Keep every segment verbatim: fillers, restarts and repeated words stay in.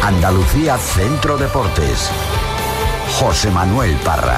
Andalucía Centro Deportes. José Manuel Parra.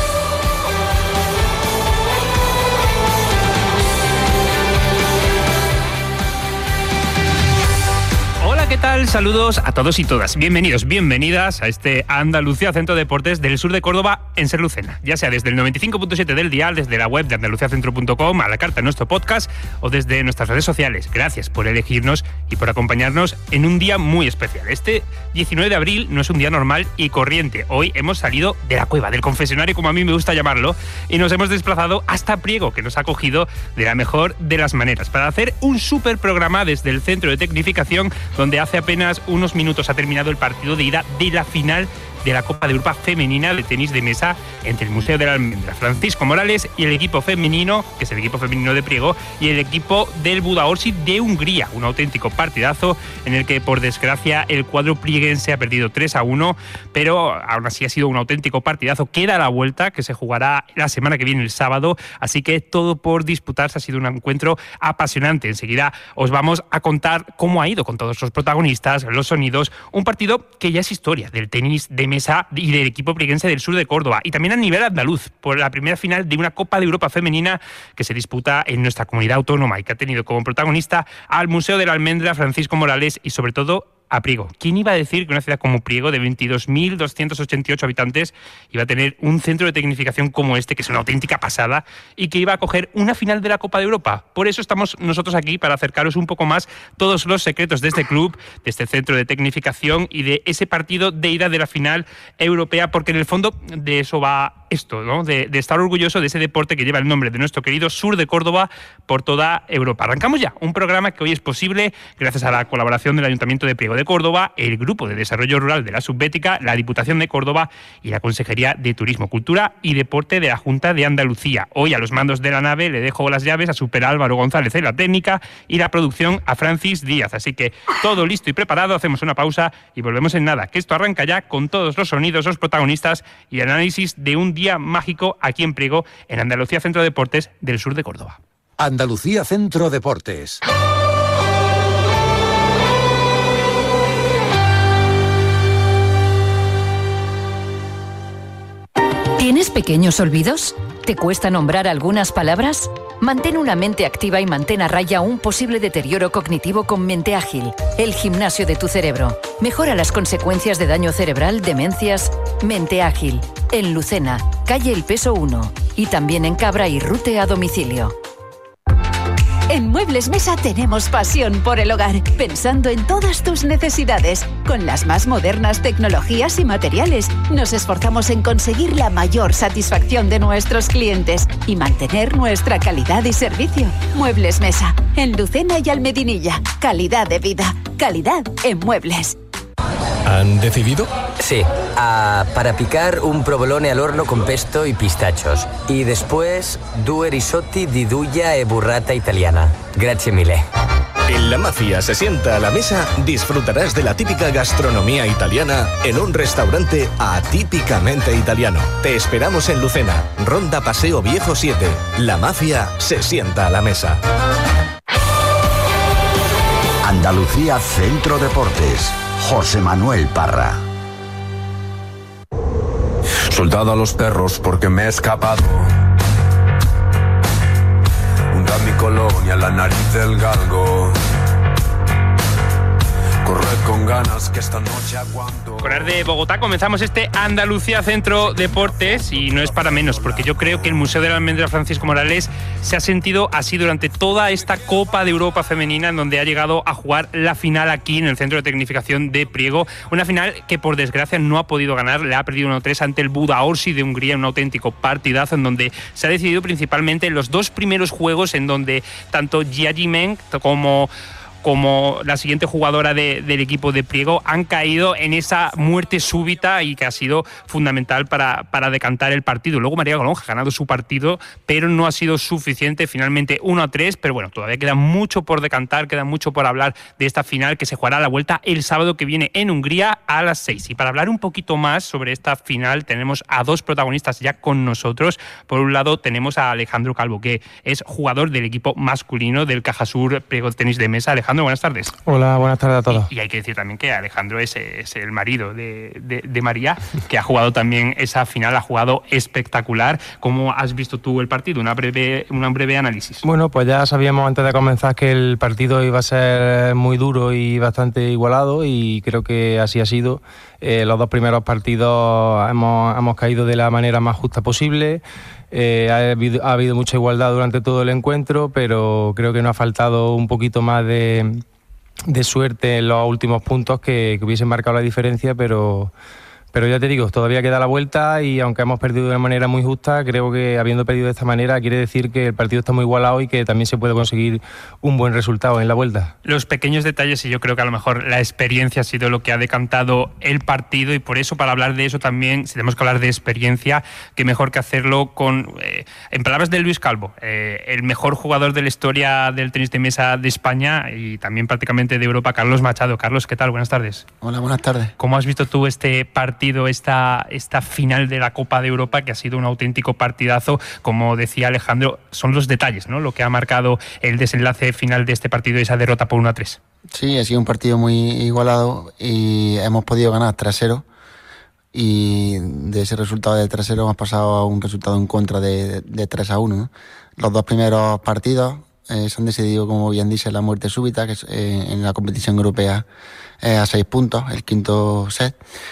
¿Qué tal? Saludos a todos y todas. Bienvenidos, bienvenidas a este Andalucía Centro Deportes del sur de Córdoba en Ser Lucena. Ya sea desde el noventa y cinco punto siete del dial, desde la web de andalucía centro punto com, a la carta de nuestro podcast o desde nuestras redes sociales. Gracias por elegirnos y por acompañarnos en un día muy especial. Este diecinueve de abril no es un día normal y corriente. Hoy hemos salido de la cueva, del confesionario, como a mí me gusta llamarlo, y nos hemos desplazado hasta Priego, que nos ha acogido de la mejor de las maneras, para hacer un súper programa desde el Centro de Tecnificación, donde hace apenas unos minutos ha terminado el partido de ida de la final de la Copa de Europa Femenina de tenis de mesa entre el Museo de la Almendra, Francisco Morales, y el equipo femenino, que es el equipo femenino de Priego, y el equipo del Budaörsi de Hungría. Un auténtico partidazo en el que, por desgracia, el cuadro prieguense ha perdido tres a uno, pero aún así ha sido un auténtico partidazo. Queda la vuelta, que se jugará la semana que viene, el sábado, así que todo por disputarse. Ha sido un encuentro apasionante. Enseguida os vamos a contar cómo ha ido con todos los protagonistas, los sonidos, un partido que ya es historia del tenis de mesa y del equipo prieguense del sur de Córdoba, y también a nivel andaluz, por la primera final de una Copa de Europa femenina que se disputa en nuestra comunidad autónoma y que ha tenido como protagonista al Museo de la Almendra, Francisco Morales, y sobre todo a Priego. ¿Quién iba a decir que una ciudad como Priego, de veintidós mil doscientos ochenta y ocho habitantes, iba a tener un centro de tecnificación como este, que es una auténtica pasada, y que iba a acoger una final de la Copa de Europa? Por eso estamos nosotros aquí, para acercaros un poco más todos los secretos de este club, de este centro de tecnificación y de ese partido de ida de la final europea, porque en el fondo de eso va esto, ¿no? De, de estar orgulloso de ese deporte que lleva el nombre de nuestro querido sur de Córdoba por toda Europa. Arrancamos ya un programa que hoy es posible gracias a la colaboración del Ayuntamiento de Priego de Córdoba, el Grupo de Desarrollo Rural de la Subbética, la Diputación de Córdoba y la Consejería de Turismo, Cultura y Deporte de la Junta de Andalucía. Hoy a los mandos de la nave le dejo las llaves a Super Álvaro González en la técnica y la producción a Francis Díaz. Así que todo listo y preparado, hacemos una pausa y volvemos en nada, que esto arranca ya con todos los sonidos, los protagonistas y el análisis de un día mágico aquí en Priego, en Andalucía Centro Deportes del sur de Córdoba. Andalucía Centro Deportes. ¿Tienes pequeños olvidos? ¿Te cuesta nombrar algunas palabras? Mantén una mente activa y mantén a raya un posible deterioro cognitivo con Mente Ágil, el gimnasio de tu cerebro. Mejora las consecuencias de daño cerebral, demencias. Mente Ágil, en Lucena, calle El Peso uno, y también en Cabra y Rute a domicilio. En Muebles Mesa tenemos pasión por el hogar, pensando en todas tus necesidades. Con las más modernas tecnologías y materiales, nos esforzamos en conseguir la mayor satisfacción de nuestros clientes y mantener nuestra calidad y servicio. Muebles Mesa, en Lucena y Almedinilla. Calidad de vida, calidad en muebles. ¿Han decidido? Sí, uh, para picar un provolone al horno con pesto y pistachos. Y después, due risotti di duja e burrata italiana. Grazie mille. En La Mafia se sienta a la mesa, disfrutarás de la típica gastronomía italiana en un restaurante atípicamente italiano. Te esperamos en Lucena, Ronda Paseo Viejo siete. La Mafia se sienta a la mesa. Andalucía Centro Deportes. José Manuel Parra. Soltado a los perros porque me he escapado. Hunda mi colonia, la nariz del galgo. Corred con ganas que esta noche aguanto. Con de Bogotá comenzamos este Andalucía Centro Deportes, y no es para menos, porque yo creo que el Museo de la Almendra Francisco Morales se ha sentido así durante toda esta Copa de Europa Femenina, en donde ha llegado a jugar la final aquí en el Centro de Tecnificación de Priego. Una final que, por desgracia, no ha podido ganar, le ha perdido uno tres ante el Budaörsi de Hungría, un auténtico partidazo en donde se ha decidido principalmente en los dos primeros juegos, en donde tanto Jiayi Meng como como la siguiente jugadora de, del equipo de Priego han caído en esa muerte súbita y que ha sido fundamental para, para decantar el partido. Luego María Golonja ha ganado su partido, pero no ha sido suficiente. Finalmente uno a tres, pero bueno, todavía queda mucho por decantar, queda mucho por hablar de esta final que se jugará a la vuelta el sábado que viene en Hungría a las seis. Y para hablar un poquito más sobre esta final tenemos a dos protagonistas ya con nosotros. Por un lado tenemos a Alejandro Calvo, que es jugador del equipo masculino del Cajasur Priego Tenis de Mesa. Alejandro, Alejandro, buenas tardes. Hola, buenas tardes a todos. Y, y hay que decir también que Alejandro es, es el marido de, de, de María, que ha jugado también esa final, ha jugado espectacular. ¿Cómo has visto tú el partido? Una breve, una breve análisis. Bueno, pues ya sabíamos antes de comenzar que el partido iba a ser muy duro y bastante igualado, y creo que así ha sido. Eh, los dos primeros partidos hemos, hemos caído de la manera más justa posible. Eh, ha, habido, ha habido mucha igualdad durante todo el encuentro, pero creo que nos ha faltado un poquito más de, de suerte en los últimos puntos que, que hubiesen marcado la diferencia, pero, pero ya te digo, todavía queda la vuelta, y aunque hemos perdido de una manera muy justa, creo que habiendo perdido de esta manera quiere decir que el partido está muy igualado y que también se puede conseguir un buen resultado en la vuelta. Los pequeños detalles, y yo creo que a lo mejor la experiencia ha sido lo que ha decantado el partido, y por eso, para hablar de eso también, si tenemos que hablar de experiencia, qué mejor que hacerlo con, eh, en palabras de Luis Calvo, eh, el mejor jugador de la historia del tenis de mesa de España y también prácticamente de Europa, Carlos Machado. Carlos, ¿qué tal? Buenas tardes. Hola, buenas tardes. ¿Cómo has visto tú este partido, esta, esta final de la Copa de Europa, que ha sido un auténtico partidazo? Como decía Alejandro, son los detalles, ¿no?, lo que ha marcado el desenlace final de este partido y esa derrota por uno a tres. Sí, ha sido un partido muy igualado y hemos podido ganar tres a cero, y de ese resultado de tres a cero hemos pasado a un resultado en contra de, de tres a uno, ¿no? Los dos primeros partidos eh, se han decidido, como bien dice, la muerte súbita, que es, eh, en la competición europea eh, a seis puntos, el quinto set.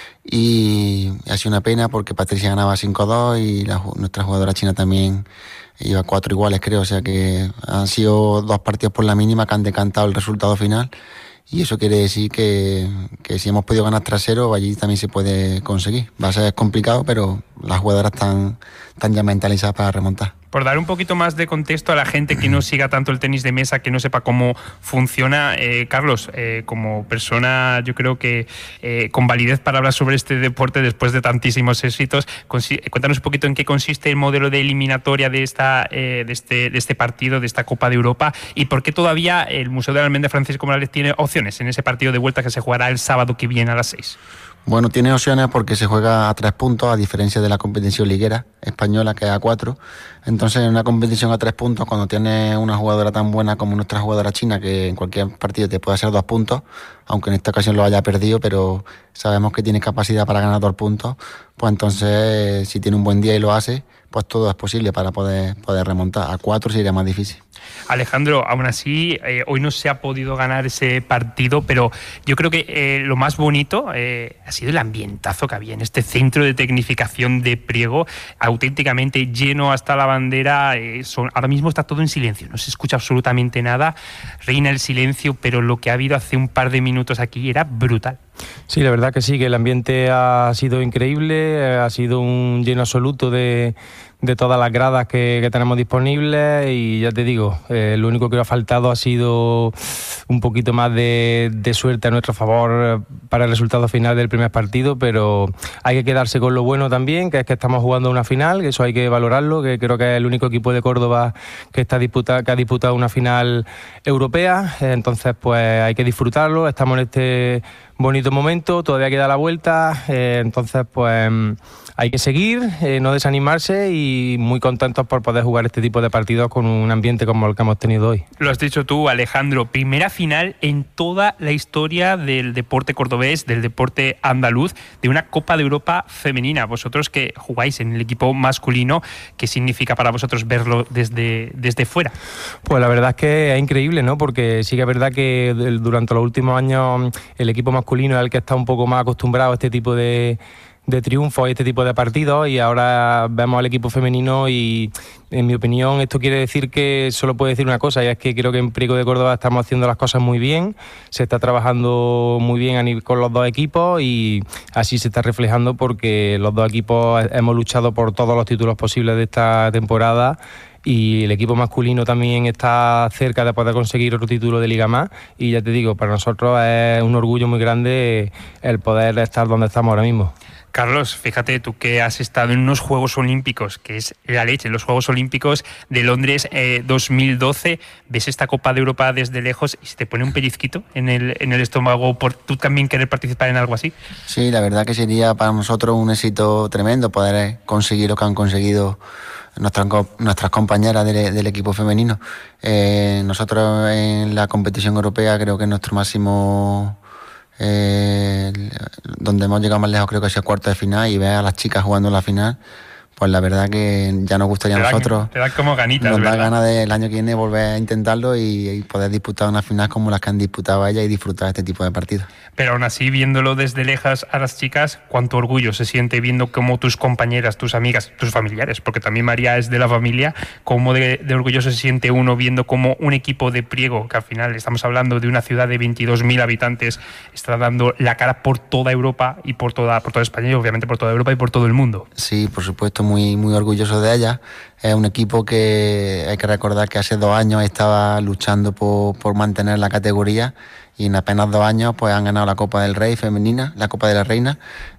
Y ha sido una pena porque Patricia ganaba cinco a dos y la, nuestra jugadora china también iba cuatro iguales, creo. O sea que han sido dos partidos por la mínima que han decantado el resultado final, y eso quiere decir que, que si hemos podido ganar tres a cero, allí también se puede conseguir. Va a ser complicado, pero las jugadoras están, están ya mentalizadas para remontar. Por dar un poquito más de contexto a la gente que no siga tanto el tenis de mesa, que no sepa cómo funciona, eh, Carlos, eh, como persona, yo creo que eh, con validez para hablar sobre este deporte después de tantísimos éxitos, cuéntanos un poquito en qué consiste el modelo de eliminatoria de, esta, eh, de, este, de este partido, de esta Copa de Europa, y por qué todavía el Museo de la Almendra Francisco Morales tiene opciones en ese partido de vuelta que se jugará el sábado que viene a las seis. Bueno, tiene opciones porque se juega a tres puntos, a diferencia de la competición liguera española, que es a cuatro. Entonces, en una competición a tres puntos, cuando tienes una jugadora tan buena como nuestra jugadora china, que en cualquier partido te puede hacer dos puntos, aunque en esta ocasión lo haya perdido, pero sabemos que tiene capacidad para ganar dos puntos, pues entonces, si tiene un buen día y lo hace, pues todo es posible para poder, poder remontar. A cuatro sería más difícil. Alejandro, aún así, eh, hoy no se ha podido ganar ese partido, pero yo creo que eh, lo más bonito eh, ha sido el ambientazo que había en este centro de tecnificación de Priego, auténticamente lleno hasta la bandera. Eh, son, ahora mismo está todo en silencio, no se escucha absolutamente nada, reina el silencio, pero lo que ha habido hace un par de minutos aquí era brutal. Sí, la verdad que sí, que el ambiente ha sido increíble, ha sido un lleno absoluto de, de todas las gradas que, que tenemos disponibles, y ya te digo, eh, lo único que ha faltado ha sido un poquito más de, de suerte a nuestro favor para el resultado final del primer partido, pero hay que quedarse con lo bueno también, que es que estamos jugando una final, que eso hay que valorarlo, que creo que es el único equipo de Córdoba que, está disputa, que ha disputado una final europea, entonces pues hay que disfrutarlo, estamos en este bonito momento, todavía queda la vuelta, eh, entonces pues hay que seguir, eh, no desanimarse, y muy contentos por poder jugar este tipo de partidos con un ambiente como el que hemos tenido hoy. Lo has dicho tú, Alejandro, primera final en toda la historia del deporte cordobés, del deporte andaluz, de una Copa de Europa femenina. Vosotros que jugáis en el equipo masculino, ¿qué significa para vosotros verlo desde, desde fuera? Pues la verdad es que es increíble, ¿no? Porque sí que es verdad que durante los últimos años el equipo masculino es el que está un poco más acostumbrado a este tipo de de triunfos y este tipo de partidos, y ahora vemos al equipo femenino y, en mi opinión, esto quiere decir que solo puedo decir una cosa, y es que creo que en Priego de Córdoba estamos haciendo las cosas muy bien, se está trabajando muy bien a nivel, con los dos equipos, y así se está reflejando porque los dos equipos hemos luchado por todos los títulos posibles de esta temporada, y el equipo masculino también está cerca de poder conseguir otro título de Liga más, y ya te digo, para nosotros es un orgullo muy grande el poder estar donde estamos ahora mismo. Carlos, fíjate tú que has estado en unos Juegos Olímpicos, que es la leche, en los Juegos Olímpicos de Londres eh, dos mil doce, ves esta Copa de Europa desde lejos y se te pone un pellizquito en el, en el estómago por tú también querer participar en algo así. Sí, la verdad que sería para nosotros un éxito tremendo poder conseguir lo que han conseguido nuestras, nuestras compañeras del, del equipo femenino. Eh, nosotros en la competición europea creo que es nuestro máximo, eh, donde hemos llegado más lejos, creo que es el cuarto de final, y ver a las chicas jugando en la final, pues la verdad que ya nos gustaría a nosotros. Te da como ganitas, Nos da ¿verdad? ganas del año que viene volver a intentarlo y, y poder disputar una final como las que han disputado ellas y disfrutar este tipo de partidos. Pero aún así, viéndolo desde lejos a las chicas, cuánto orgullo se siente viendo cómo tus compañeras, tus amigas, tus familiares, porque también María es de la familia, cómo de, de orgulloso se siente uno viendo cómo un equipo de Priego, que al final estamos hablando de una ciudad de veintidós mil habitantes, está dando la cara por toda Europa y por toda, por toda España y obviamente por toda Europa y por todo el mundo. Sí, por supuesto, muy, muy orgulloso de ella. Es un equipo que hay que recordar que hace dos años estaba luchando por, por mantener la categoría, y en apenas dos años pues han ganado la Copa del Rey femenina, la Copa de la Reina,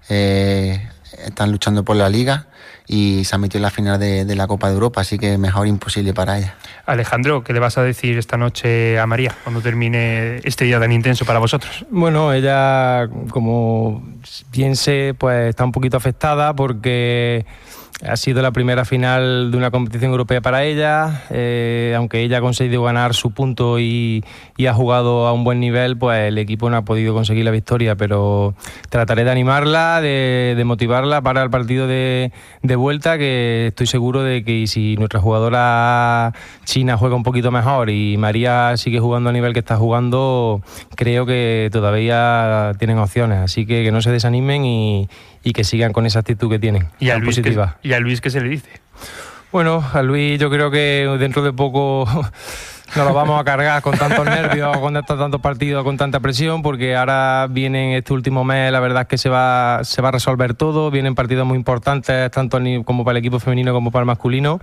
eh, están luchando por la Liga y se han metido en la final de, de la Copa de Europa, así que mejor imposible para ella. Alejandro, ¿qué le vas a decir esta noche a María cuando termine este día tan intenso para vosotros? Bueno, ella, como bien sé, pues está un poquito afectada porque ha sido la primera final de una competición europea para ella, eh, aunque ella ha conseguido ganar su punto y, y ha jugado a un buen nivel, pues el equipo no ha podido conseguir la victoria, pero trataré de animarla, de, de motivarla para el partido de, de vuelta, que estoy seguro de que si nuestra jugadora china juega un poquito mejor y María sigue jugando al nivel que está jugando, creo que todavía tienen opciones, así que que no se desanimen y y que sigan con esa actitud que tienen, ¿Y a, Luis, positiva. ¿Y a Luis qué se le dice? Bueno, a Luis yo creo que dentro de poco nos lo vamos a cargar con tantos nervios, con estos tantos partidos, con tanta presión, porque ahora viene este último mes, la verdad es que se va, se va a resolver todo, vienen partidos muy importantes, tanto como para el equipo femenino como para el masculino,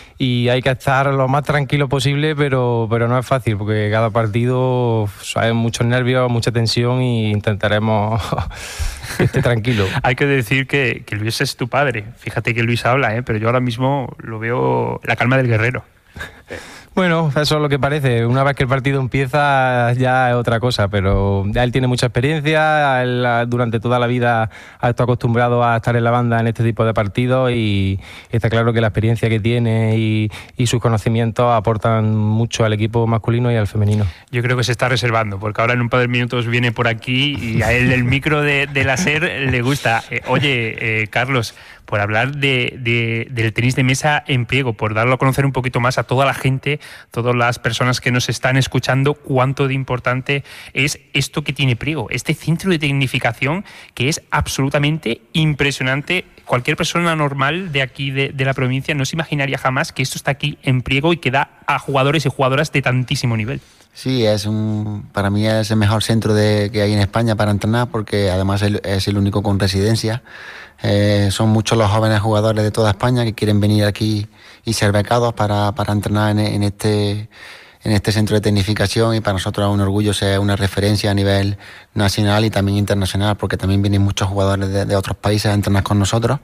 y hay que estar lo más tranquilo posible, pero, pero no es fácil, porque cada partido hay muchos nervios, mucha tensión, y intentaremos que esté tranquilo. Hay que decir que, que Luis es tu padre. Fíjate que Luis habla, ¿eh? Pero yo ahora mismo lo veo la calma del guerrero. Bueno, eso es lo que parece. Una vez que el partido empieza ya es otra cosa, pero él tiene mucha experiencia, él durante toda la vida ha estado acostumbrado a estar en la banda en este tipo de partidos, y está claro que la experiencia que tiene y, y sus conocimientos aportan mucho al equipo masculino y al femenino. Yo creo que se está reservando, porque ahora en un par de minutos viene por aquí y a él el micro de, de la SER le gusta. Eh, oye, eh, Carlos, por hablar de, de, del tenis de mesa en Priego, por darlo a conocer un poquito más a toda la gente, todas las personas que nos están escuchando, cuánto de importante es esto que tiene Priego, este centro de tecnificación que es absolutamente impresionante. Cualquier persona normal de aquí de, de la provincia no se imaginaría jamás que esto está aquí en Priego y que da a jugadores y jugadoras de tantísimo nivel. Sí, es un, para mí es el mejor centro de, que hay en España para entrenar, porque además es el único con residencia. Eh, son muchos los jóvenes jugadores de toda España que quieren venir aquí y ser becados para, para entrenar en, en, este, en este centro de tecnificación, y para nosotros es un orgullo ser una referencia a nivel nacional y también internacional, porque también vienen muchos jugadores de, de otros países a entrenar con nosotros,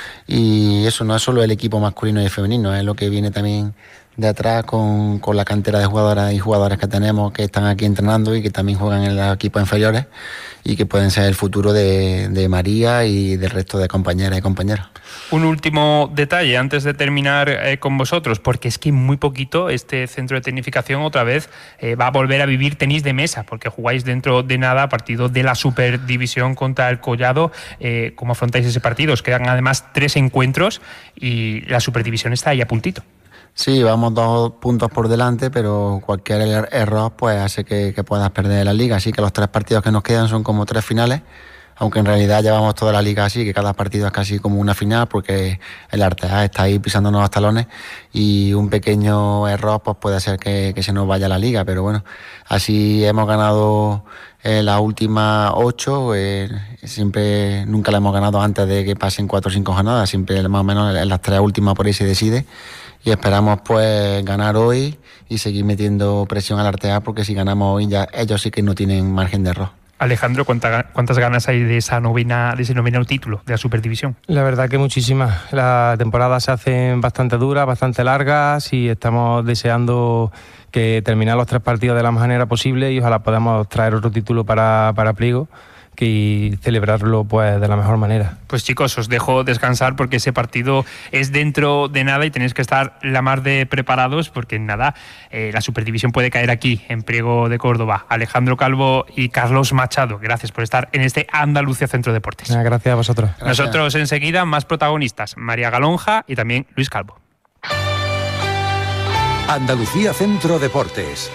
y eso no es solo el equipo masculino y femenino, es lo que viene también de atrás con, con la cantera de jugadoras y jugadores que tenemos que están aquí entrenando y que también juegan en los equipos inferiores y que pueden ser el futuro de, de María y del resto de compañeras y compañeros. Un último detalle antes de terminar eh, con vosotros, porque es que muy poquito este centro de tecnificación otra vez eh, va a volver a vivir tenis de mesa, porque jugáis dentro de nada partido de la Superdivisión contra el Collado. Eh, ¿Cómo afrontáis ese partido? Os quedan además tres encuentros y la Superdivisión está ahí a puntito. Sí, vamos dos puntos por delante, pero cualquier er- error pues hace que, que puedas perder la liga. Así que los tres partidos que nos quedan son como tres finales, aunque en realidad llevamos toda la liga así, que cada partido es casi como una final, porque el Arteaga está ahí pisándonos los talones y un pequeño error pues puede hacer que, que se nos vaya la liga. Pero bueno, así hemos ganado eh, las últimas ocho, eh, siempre, nunca la hemos ganado antes de que pasen cuatro o cinco jornadas, siempre más o menos en las tres últimas por ahí se decide. Y esperamos pues ganar hoy y seguir metiendo presión al Arteaga, porque si ganamos hoy ya ellos sí que no tienen margen de error. Alejandro, ¿cuánta, ¿cuántas ganas hay de esa novena, de ese noveno título de la Superdivisión? La verdad que muchísimas. Las temporadas se hacen bastante duras, bastante largas, y estamos deseando que terminar los tres partidos de la mejor manera posible y ojalá podamos traer otro título para, para Priego, que celebrarlo pues de la mejor manera. Pues chicos, os dejo descansar porque ese partido es dentro de nada y tenéis que estar la mar de preparados porque en nada eh, la Superdivisión puede caer aquí en Priego de Córdoba. Alejandro Calvo y Carlos Machado, gracias por estar en este Andalucía Centro Deportes. Gracias a vosotros. Gracias. Nosotros enseguida más protagonistas, María Galonja y también Luis Calvo. Andalucía Centro Deportes.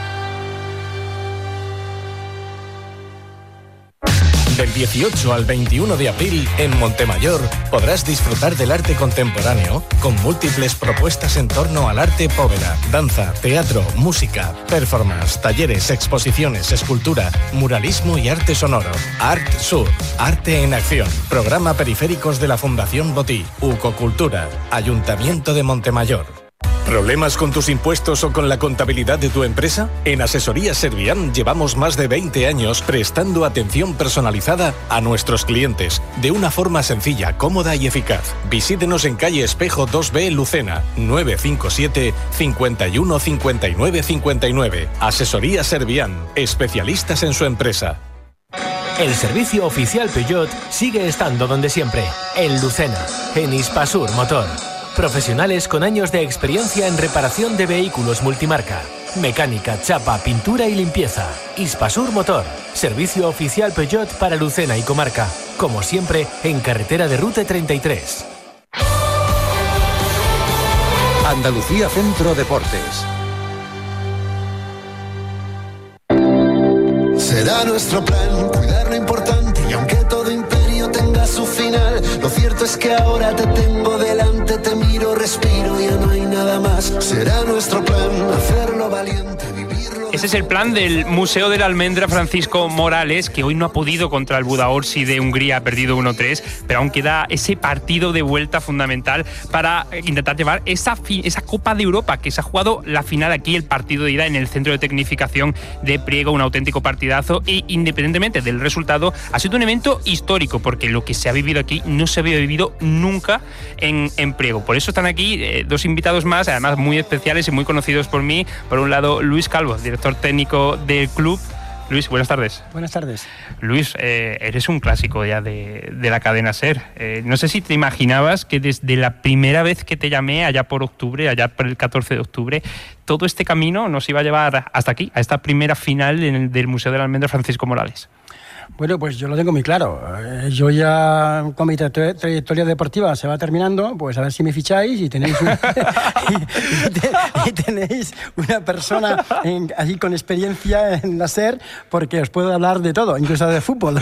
Del dieciocho al veintiuno de abril, en Montemayor, podrás disfrutar del arte contemporáneo con múltiples propuestas en torno al arte povera, danza, teatro, música, performance, talleres, exposiciones, escultura, muralismo y arte sonoro. Art Sur, Arte en Acción, Programa Periféricos de la Fundación Botí, Ucocultura, Ayuntamiento de Montemayor. ¿Problemas con tus impuestos o con la contabilidad de tu empresa? En Asesorías Servián llevamos más de veinte años prestando atención personalizada a nuestros clientes de una forma sencilla, cómoda y eficaz. Visítenos en calle Espejo dos B, Lucena, nueve cinco siete, cinco uno, cinco nueve cinco nueve. Asesorías Servián, especialistas en su empresa. El servicio oficial Peugeot sigue estando donde siempre, en Lucena, en Hispasur Motor. Profesionales con años de experiencia en reparación de vehículos multimarca, mecánica, chapa, pintura y limpieza. Hispasur Motor, servicio oficial Peugeot para Lucena y comarca. Como siempre, en carretera de Ruta treinta y tres. Andalucía Centro Deportes. Será nuestro plan cuidar lo importante y aunque todo imperio tenga su final, lo cierto es que ahora te tengo delante, te miro, respiro, ya no hay nada más. Será nuestro plan hacerlo valiente, vivirlo. Ese es el plan del Museo de la Almendra Francisco Morales, que hoy no ha podido contra el Budaorsi de Hungría, ha perdido uno tres, pero aún queda ese partido de vuelta fundamental para intentar llevar esa, esa Copa de Europa, que se ha jugado la final aquí, el partido de ida en el Centro de Tecnificación de Priego, un auténtico partidazo, y independientemente del resultado, ha sido un evento histórico, porque lo que se ha vivido aquí no se había vivido nunca en, en Priego. Por eso están aquí eh, dos invitados más, además muy especiales y muy conocidos por mí. Por un lado, Luis Calvo, director técnico del club. Luis, buenas tardes. Buenas tardes. Luis, eh, eres un clásico ya de, de la cadena SER. Eh, no sé si te imaginabas que desde la primera vez que te llamé, allá por octubre, allá por el catorce de octubre, todo este camino nos iba a llevar hasta aquí, a esta primera final en el, del Museo de la Almendra Francisco Morales. Bueno, pues yo lo tengo muy claro. Yo ya, con mi tra- trayectoria deportiva se va terminando, pues a ver si me ficháis y tenéis, un, y, y, te, y tenéis una persona en, así con experiencia en la SER, porque os puedo hablar de todo, incluso de fútbol.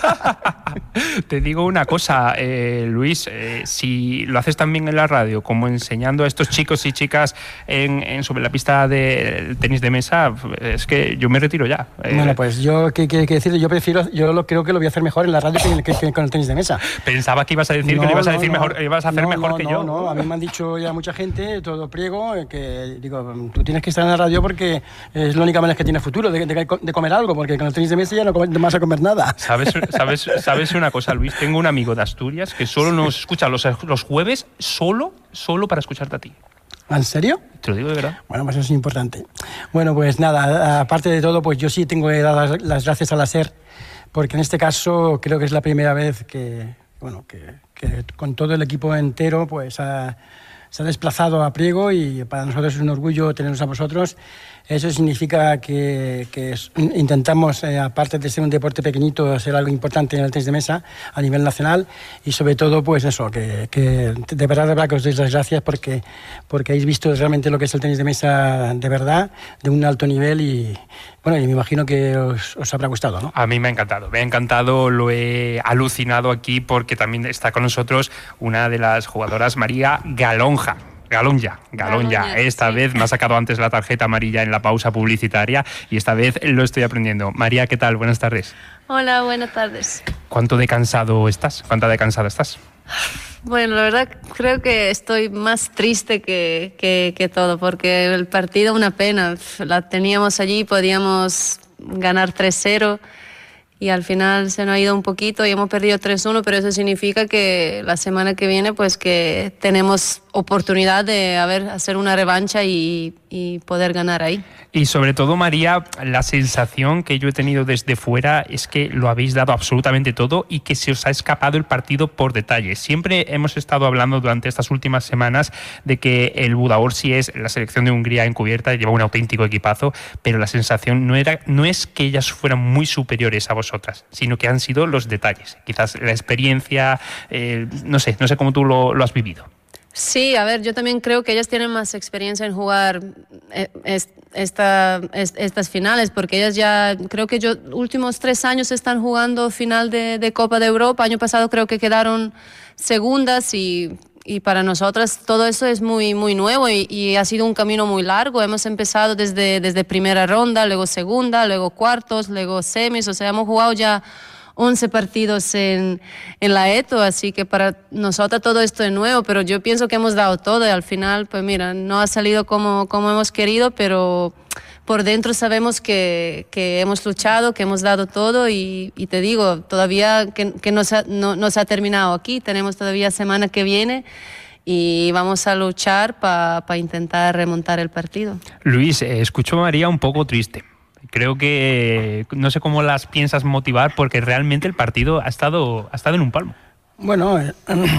Te digo una cosa, eh, Luis, eh, si lo haces también en la radio, como enseñando a estos chicos y chicas en, en sobre la pista de tenis de mesa, es que yo me retiro ya. Eh, bueno, pues yo, ¿qué quiero decir? Yo prefiero... Yo lo, creo que lo voy a hacer mejor en la radio que, que, que con el tenis de mesa. Pensaba que ibas a decir no, que lo ibas a decir no, mejor, ibas a hacer no, mejor no, que no, yo. No, a mí me han dicho ya mucha gente, todo Priego, que digo, tú tienes que estar en la radio porque es la única manera que tiene futuro de, de, de comer algo, porque con el tenis de mesa ya no, no vas a comer nada. ¿Sabes, sabes, sabes una cosa, Luis? Tengo un amigo de Asturias que solo nos escucha los, los jueves, solo, solo para escucharte a ti. ¿En serio? Te lo digo de verdad. Bueno, pues eso es importante. Bueno, pues nada, aparte de todo, pues yo sí tengo que dar las, las gracias a la SER, porque en este caso creo que es la primera vez que, bueno, que, que con todo el equipo entero pues ha, se ha desplazado a Priego, y para nosotros es un orgullo tenerlos a vosotros. Eso significa que, que intentamos, eh, aparte de ser un deporte pequeñito, ser algo importante en el tenis de mesa a nivel nacional, y sobre todo, pues eso, que, que de verdad, de verdad que os doy las gracias porque, porque habéis visto realmente lo que es el tenis de mesa de verdad, de un alto nivel, y bueno, y me imagino que os, os habrá gustado, ¿no? A mí me ha encantado, me ha encantado, lo he alucinado aquí porque también está con nosotros una de las jugadoras, María Galonja. Galonja, Galonja. Galonja, esta sí. vez me ha sacado antes la tarjeta amarilla en la pausa publicitaria y esta vez lo estoy aprendiendo. María, ¿qué tal? Buenas tardes. Hola, buenas tardes. ¿Cuánto de cansado estás? ¿Cuánta de cansada estás? Bueno, la verdad creo que estoy más triste que, que, que todo, porque el partido una pena. La teníamos allí, podíamos ganar tres cero. Y al final se nos ha ido un poquito y hemos perdido tres uno, pero eso significa que la semana que viene pues que tenemos oportunidad de a ver, hacer una revancha y, y poder ganar ahí. Y sobre todo, María, la sensación que yo he tenido desde fuera es que lo habéis dado absolutamente todo y que se os ha escapado el partido por detalles. Siempre hemos estado hablando durante estas últimas semanas de que el Budaörsi es la selección de Hungría encubierta, lleva un auténtico equipazo, pero la sensación no, era, no es que ellas fueran muy superiores a vosotras, sino que han sido los detalles. Quizás la experiencia, eh, no sé, no sé cómo tú lo, lo has vivido. Sí, a ver, yo también creo que ellas tienen más experiencia en jugar esta, estas finales, porque ellas ya, creo que yo, últimos tres años están jugando final de, de Copa de Europa. Año pasado creo que quedaron segundas y, y para nosotras todo eso es muy, muy nuevo y, y ha sido un camino muy largo. Hemos empezado desde, desde primera ronda, luego segunda, luego cuartos, luego semis, o sea, hemos jugado ya once partidos en, en la E T O, así que para nosotros todo esto es nuevo, pero yo pienso que hemos dado todo y al final, pues mira, no ha salido como, como hemos querido, pero por dentro sabemos que, que hemos luchado, que hemos dado todo y, y te digo, todavía que, que no, se ha, no, no se ha terminado aquí, tenemos todavía semana que viene y vamos a luchar para pa intentar remontar el partido. Luis, eh, escucho a María un poco triste. Creo que no sé cómo las piensas motivar porque realmente el partido ha estado, ha estado en un palmo. Bueno, eh,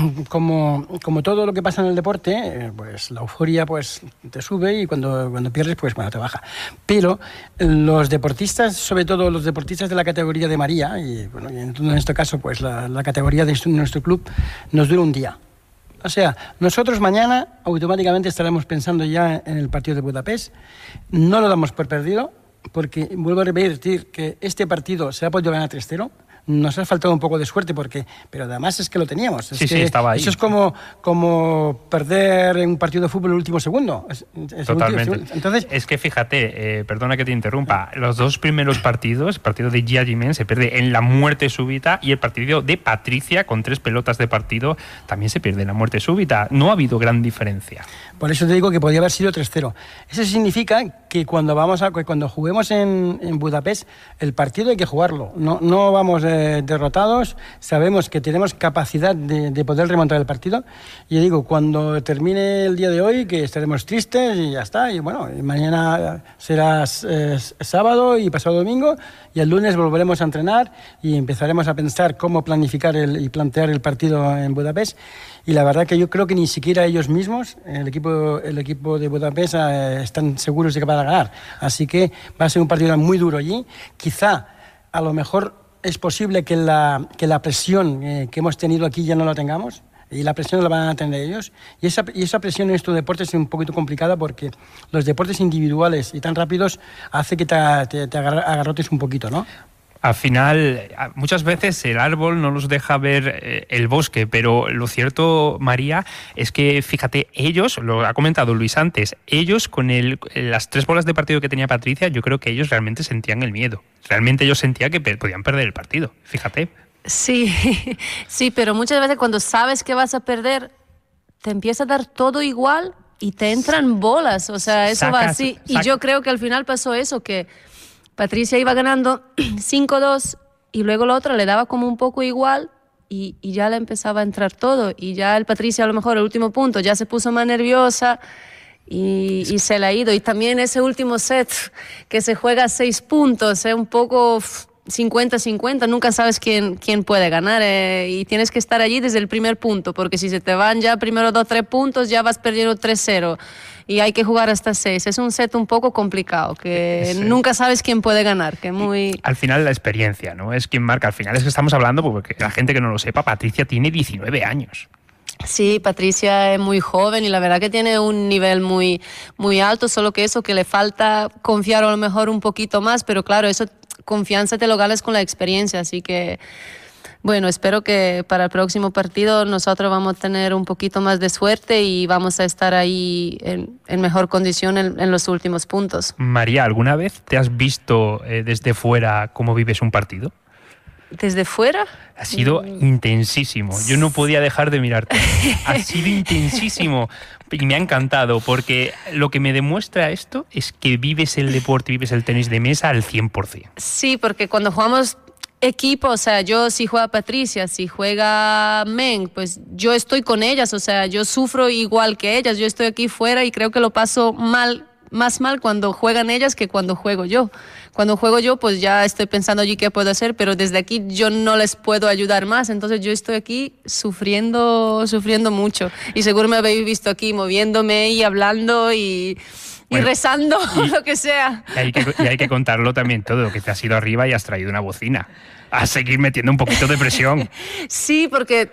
como, como todo lo que pasa en el deporte, eh, pues la euforia pues te sube y cuando, cuando pierdes pues bueno, te baja. Pero los deportistas, sobre todo los deportistas de la categoría de María, y bueno, y en este caso pues la, la categoría de nuestro club, nos dura un día. O sea, nosotros mañana automáticamente estaremos pensando ya en el partido de Budapest. No lo damos por perdido, porque vuelvo a repetir que este partido se ha podido ganar tres cero. Nos ha faltado un poco de suerte, porque, pero además es que lo teníamos. Es sí, que sí, estaba ahí. Eso es como, como perder en un partido de fútbol el último segundo. Es, es Totalmente. El último, entonces, es que fíjate, eh, perdona que te interrumpa, los dos primeros partidos, el partido de Gia Jiménez se pierde en la muerte súbita y el partido de Patricia con tres pelotas de partido también se pierde en la muerte súbita. No ha habido gran diferencia. Por eso te digo que podría haber sido tres cero. Eso significa que cuando vamos a cuando juguemos en, en Budapest, el partido hay que jugarlo. No, no vamos eh, derrotados, sabemos que tenemos capacidad de, de poder remontar el partido. Y digo, cuando termine el día de hoy, que estaremos tristes y ya está. Y bueno, y mañana será eh, sábado y pasado domingo, y el lunes volveremos a entrenar y empezaremos a pensar cómo planificar el, y plantear el partido en Budapest. Y la verdad que yo creo que ni siquiera ellos mismos, el equipo, el equipo de Budapest, eh, están seguros de que van a ganar. Así que va a ser un partido muy duro allí. Quizá, a lo mejor, es posible que la, que la presión eh, que hemos tenido aquí ya no la tengamos. Y la presión la van a tener ellos. Y esa, y esa presión en estos deportes es un poquito complicada porque los deportes individuales y tan rápidos hace que te, te, te agarrotes un poquito, ¿no? Al final, muchas veces el árbol no nos deja ver eh, el bosque, pero lo cierto, María, es que, fíjate, ellos, lo ha comentado Luis antes, ellos con el, las tres bolas de partido que tenía Patricia, yo creo que ellos realmente sentían el miedo. Realmente ellos sentían que podían perder el partido, fíjate. Sí, sí, pero muchas veces cuando sabes que vas a perder, te empieza a dar todo igual y te entran bolas, o sea, eso Sacas, va así. Y yo creo que al final pasó eso, que Patricia iba ganando cinco dos y luego la otra le daba como un poco igual y, y ya le empezaba a entrar todo. Y ya el Patricia, a lo mejor el último punto, ya se puso más nerviosa y, y se le ha ido. Y también ese último set que se juega a seis puntos, es un poco cincuenta cincuenta, nunca sabes quién, quién puede ganar eh, y tienes que estar allí desde el primer punto, porque si se te van ya primero dos tres puntos, ya vas perdiendo tres cero. Y hay que jugar hasta seis. Es un set un poco complicado, que sí. Nunca sabes quién puede ganar. Que muy... Al final la experiencia, ¿no? Es quien marca. Al final es que estamos hablando, porque la gente que no lo sepa, Patricia tiene diecinueve años. Sí, Patricia es muy joven y la verdad que tiene un nivel muy, muy alto, solo que eso, que le falta confiar a lo mejor un poquito más, pero claro, eso confianza te lo ganas con la experiencia, así que... Bueno, espero que para el próximo partido nosotros vamos a tener un poquito más de suerte y vamos a estar ahí en, en mejor condición en, en los últimos puntos. María, ¿alguna vez te has visto eh, desde fuera cómo vives un partido? ¿Desde fuera? Ha sido mm. intensísimo. Yo no podía dejar de mirarte. Ha sido intensísimo. Y me ha encantado porque lo que me demuestra esto es que vives el deporte, vives el tenis de mesa al cien por ciento. Sí, porque cuando jugamos equipo, o sea, yo si juega Patricia, si juega Meng, pues yo estoy con ellas, o sea, yo sufro igual que ellas, yo estoy aquí fuera y creo que lo paso mal más mal cuando juegan ellas que cuando juego yo. Cuando juego yo, pues ya estoy pensando allí qué puedo hacer, pero desde aquí yo no les puedo ayudar más. Entonces yo estoy aquí sufriendo, sufriendo mucho. Y seguro me habéis visto aquí moviéndome y hablando y... Y bueno, rezando, y, lo que sea. Y hay que, y hay que contarlo también todo, que te has ido arriba y has traído una bocina. A seguir metiendo un poquito de presión. Sí, porque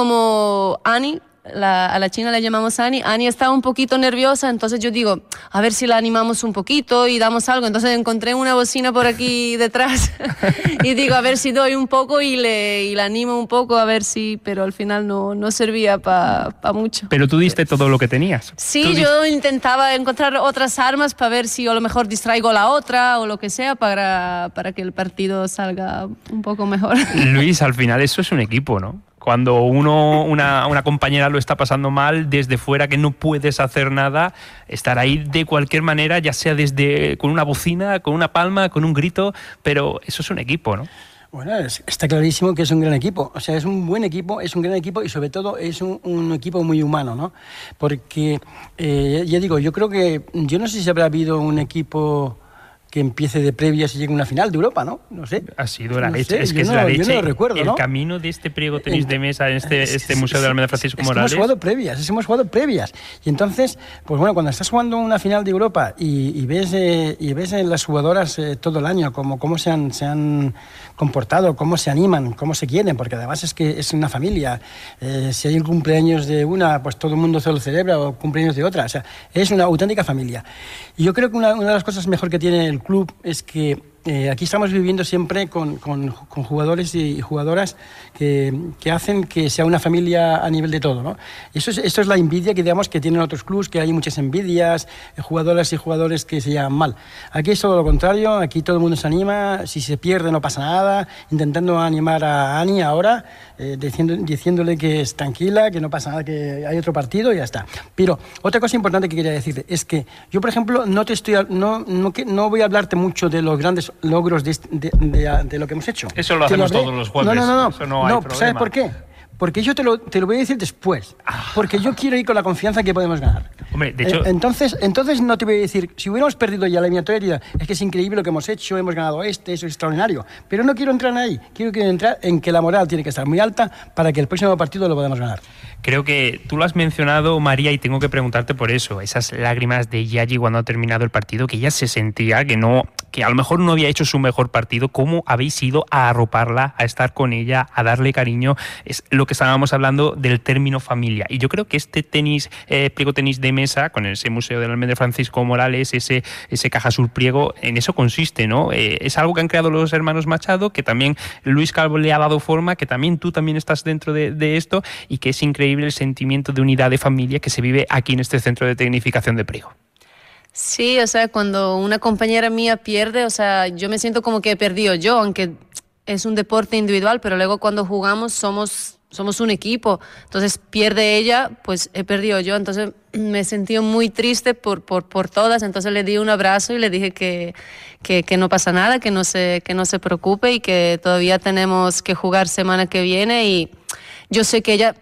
como Ani, la, a la china le llamamos Ani, Ani estaba un poquito nerviosa, entonces yo digo, a ver si la animamos un poquito y damos algo. Entonces encontré una bocina por aquí detrás y digo, a ver si doy un poco y le y la animo un poco, a ver si, pero al final no, no servía para pa mucho. Pero tú diste todo lo que tenías. Sí, yo intentaba encontrar otras armas para ver si a lo mejor distraigo la otra o lo que sea para, para que el partido salga un poco mejor. Luis, al final eso es un equipo, ¿no? Cuando uno, una, una compañera lo está pasando mal, desde fuera que no puedes hacer nada, estar ahí de cualquier manera, ya sea desde con una bocina, con una palma, con un grito, pero eso es un equipo, ¿no? Bueno, es, está clarísimo que es un gran equipo. O sea, es un buen equipo, es un gran equipo y sobre todo es un, un equipo muy humano, ¿no? Porque, eh, ya digo, yo creo que, yo no sé si habrá habido un equipo que empiece de previas y llegue a una final de Europa, ¿no? No sé. Ha sido la no leche, sé, es que es no, la leche. Yo no lo recuerdo, el ¿no? camino de este Priego Tenis de Mesa en este, es, este es, Museo es, de Almeda Francisco es, es Morales. Hemos jugado previas, es, hemos jugado previas. Y entonces, pues bueno, cuando estás jugando una final de Europa y, y ves eh, y ves eh, las jugadoras eh, todo el año, como cómo se han, se han comportado, cómo se animan, cómo se quieren, porque además es que es una familia. Eh, si hay un cumpleaños de una, pues todo el mundo se lo celebra, o cumpleaños de otra. O sea, es una auténtica familia. Y yo creo que una, una de las cosas mejor que tiene el club es que Eh, aquí estamos viviendo siempre con, con, con jugadores y jugadoras que, que hacen que sea una familia a nivel de todo, ¿no? Eso es, esto es la envidia que digamos que tienen otros clubs, que hay muchas envidias, eh, jugadoras y jugadores que se llevan mal. Aquí es todo lo contrario, aquí todo el mundo se anima, si se pierde no pasa nada, intentando animar a Ani ahora, eh, diciendo, diciéndole que es tranquila, que no pasa nada, que hay otro partido y ya está. Pero otra cosa importante que quería decirte es que yo, por ejemplo, no te estoy, no, no, no voy a hablarte mucho de los grandes logros de, de, de, de lo que hemos hecho. Eso lo hacemos lo todos los jueves. No, no, no. Eso no, hay no problema. ¿Sabes por qué? Porque yo te lo, te lo voy a decir después. Porque yo quiero ir con la confianza que podemos ganar. Hombre, de hecho... Entonces, entonces no te voy a decir, si hubiéramos perdido ya la eliminatoria, es que es increíble lo que hemos hecho, hemos ganado este, eso es extraordinario. Pero no quiero entrar ahí. Quiero entrar en que la moral tiene que estar muy alta para que el próximo partido lo podamos ganar. Creo que tú lo has mencionado, María, y tengo que preguntarte por eso. Esas lágrimas de Yagi cuando ha terminado el partido, que ella se sentía que no, que a lo mejor no había hecho su mejor partido. ¿Cómo habéis ido a arroparla, a estar con ella, a darle cariño? Es lo que estábamos hablando del término familia. Y yo creo que este tenis, eh, Priego Tenis de Mesa, con ese Museo del Almendra Francisco Morales, ese, ese Caja Sur Priego, en eso consiste, ¿no? Eh, es algo que han creado los hermanos Machado, que también Luis Calvo le ha dado forma, que también tú también estás dentro de, de esto, y que es increíble el sentimiento de unidad de familia que se vive aquí en este centro de tecnificación de Priego. Sí, o sea, cuando una compañera mía pierde, o sea, yo me siento como que he perdido yo, aunque es un deporte individual, pero luego cuando jugamos somos, somos un equipo. Entonces pierde ella, pues he perdido yo. Entonces me sentí muy triste por, por, por todas. Entonces le di un abrazo y le dije que, que, que no pasa nada, que no, se, que no se preocupe y que todavía tenemos que jugar semana que viene. Y yo sé que ella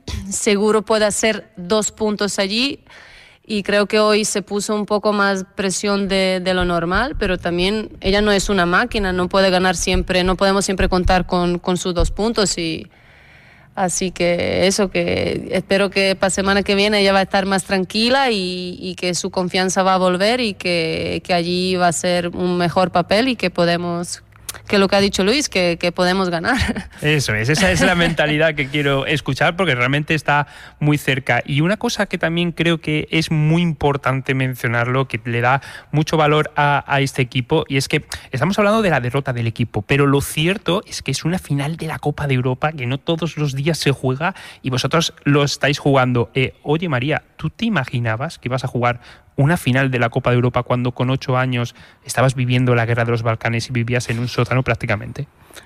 seguro puede hacer dos puntos allí. Y creo que hoy se puso un poco más presión de, de lo normal, pero también ella no es una máquina, no puede ganar siempre, no podemos siempre contar con, con sus dos puntos. Y así que eso, que espero que para semana que viene ella va a estar más tranquila y, y que su confianza va a volver y que, que allí va a ser un mejor papel y que podemos... que lo que ha dicho Luis, que, que podemos ganar. Eso es, esa es la mentalidad que quiero escuchar porque realmente está muy cerca. Y una cosa que también creo que es muy importante mencionarlo, que le da mucho valor a, a este equipo, y es que estamos hablando de la derrota del equipo, pero lo cierto es que es una final de la Copa de Europa que no todos los días se juega y vosotros lo estáis jugando. Eh, oye, María, ¿tú te imaginabas que ibas a jugar una final de la Copa de Europa cuando con ocho años estabas viviendo la guerra de los Balcanes y vivías en un sótano prácticamente?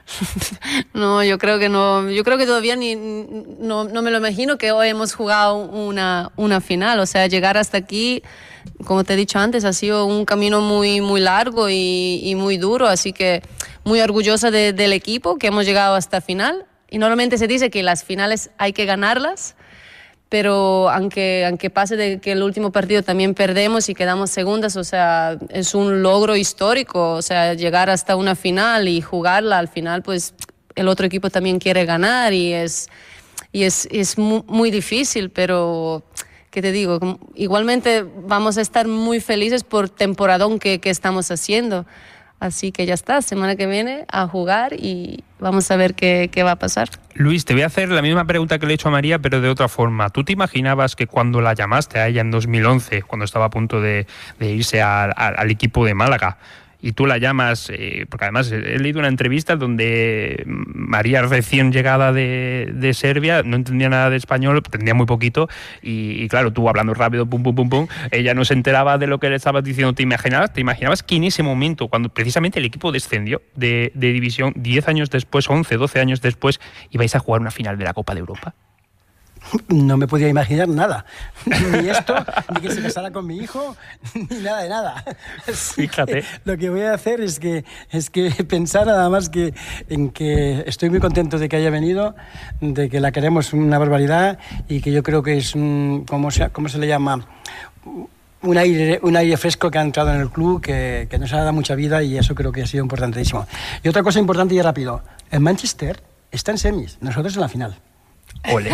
No, yo creo que no. Yo creo que todavía ni, no, no me lo imagino que hoy hemos jugado una, una final. O sea, llegar hasta aquí, como te he dicho antes, ha sido un camino muy, muy largo y, y muy duro. Así que muy orgullosa de, del equipo que hemos llegado hasta final. Y normalmente se dice que las finales hay que ganarlas, pero aunque, aunque pase de que el último partido también perdemos y quedamos segundas, o sea, es un logro histórico, o sea, llegar hasta una final y jugarla al final, pues el otro equipo también quiere ganar y es, y es, es muy, muy difícil, pero... ¿Qué te digo? Igualmente vamos a estar muy felices por temporadón que, que estamos haciendo. Así que ya está, semana que viene a jugar y vamos a ver qué, qué va a pasar. Luis, te voy a hacer la misma pregunta que le he hecho a María, pero de otra forma. ¿Tú te imaginabas que cuando la llamaste a ella en dos mil once, cuando estaba a punto de, de irse a, a, al equipo de Málaga, y tú la llamas, eh, porque además he leído una entrevista donde María, recién llegada de, de Serbia, no entendía nada de español, entendía muy poquito, y, y claro, tú hablando rápido, pum, pum, pum, pum, ella no se enteraba de lo que le estabas diciendo. ¿Te imaginabas, te imaginabas que en ese momento, cuando precisamente el equipo descendió de, de división, diez años después, once, doce años después, ibais a jugar una final de la Copa de Europa? No me podía imaginar nada, ni esto, ni que se casara con mi hijo, ni nada de nada. Así Fíjate. Que lo que voy a hacer es que, es que pensar nada más que en que estoy muy contento de que haya venido, de que la queremos una barbaridad y que yo creo que es un, ¿cómo se, cómo se le llama? Un aire, un aire fresco que ha entrado en el club, que, que nos ha dado mucha vida y eso creo que ha sido importantísimo. Y otra cosa importante y rápido, el Manchester está en semis, nosotros en la final. Ole.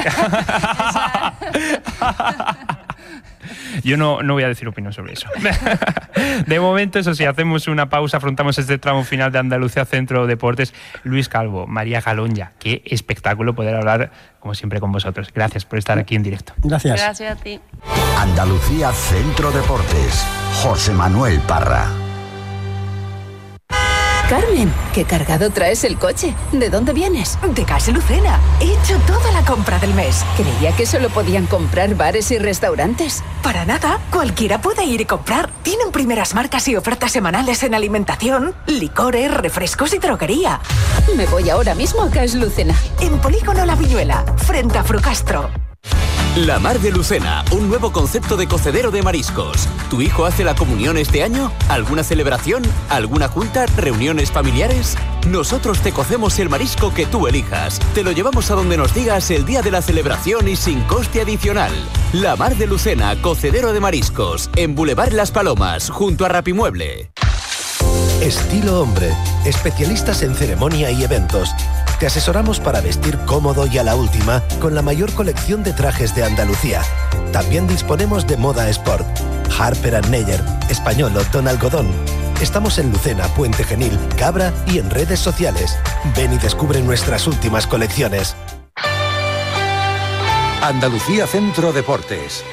Yo no, no voy a decir opinión sobre eso. De momento, eso sí, hacemos una pausa, afrontamos este tramo final de Andalucía Centro Deportes. Luis Calvo, María Galonja, qué espectáculo poder hablar, como siempre, con vosotros. Gracias por estar aquí en directo. Gracias. Gracias a ti. Andalucía Centro Deportes, José Manuel Parra. Carmen, qué cargado traes el coche. ¿De dónde vienes? De Casa Lucena. He hecho toda la compra del mes. Creía que solo podían comprar bares y restaurantes. Para nada, cualquiera puede ir y comprar. Tienen primeras marcas y ofertas semanales en alimentación, licores, refrescos y droguería. Me voy ahora mismo a Casa Lucena. En Polígono La Viñuela, frente a Frucastro. La Mar de Lucena, un nuevo concepto de cocedero de mariscos. ¿Tu hijo hace la comunión este año? ¿Alguna celebración? ¿Alguna junta? ¿Reuniones familiares? Nosotros te cocemos el marisco que tú elijas. Te lo llevamos a donde nos digas el día de la celebración y sin coste adicional. La Mar de Lucena, cocedero de mariscos, en Boulevard Las Palomas, junto a Rapimueble. Estilo Hombre, especialistas en ceremonia y eventos. Te asesoramos para vestir cómodo y a la última con la mayor colección de trajes de Andalucía. También disponemos de moda sport. Harper and Neyer, Español o Don Algodón. Estamos en Lucena, Puente Genil, Cabra y en redes sociales. Ven y descubre nuestras últimas colecciones. Andalucía Centro Deportes.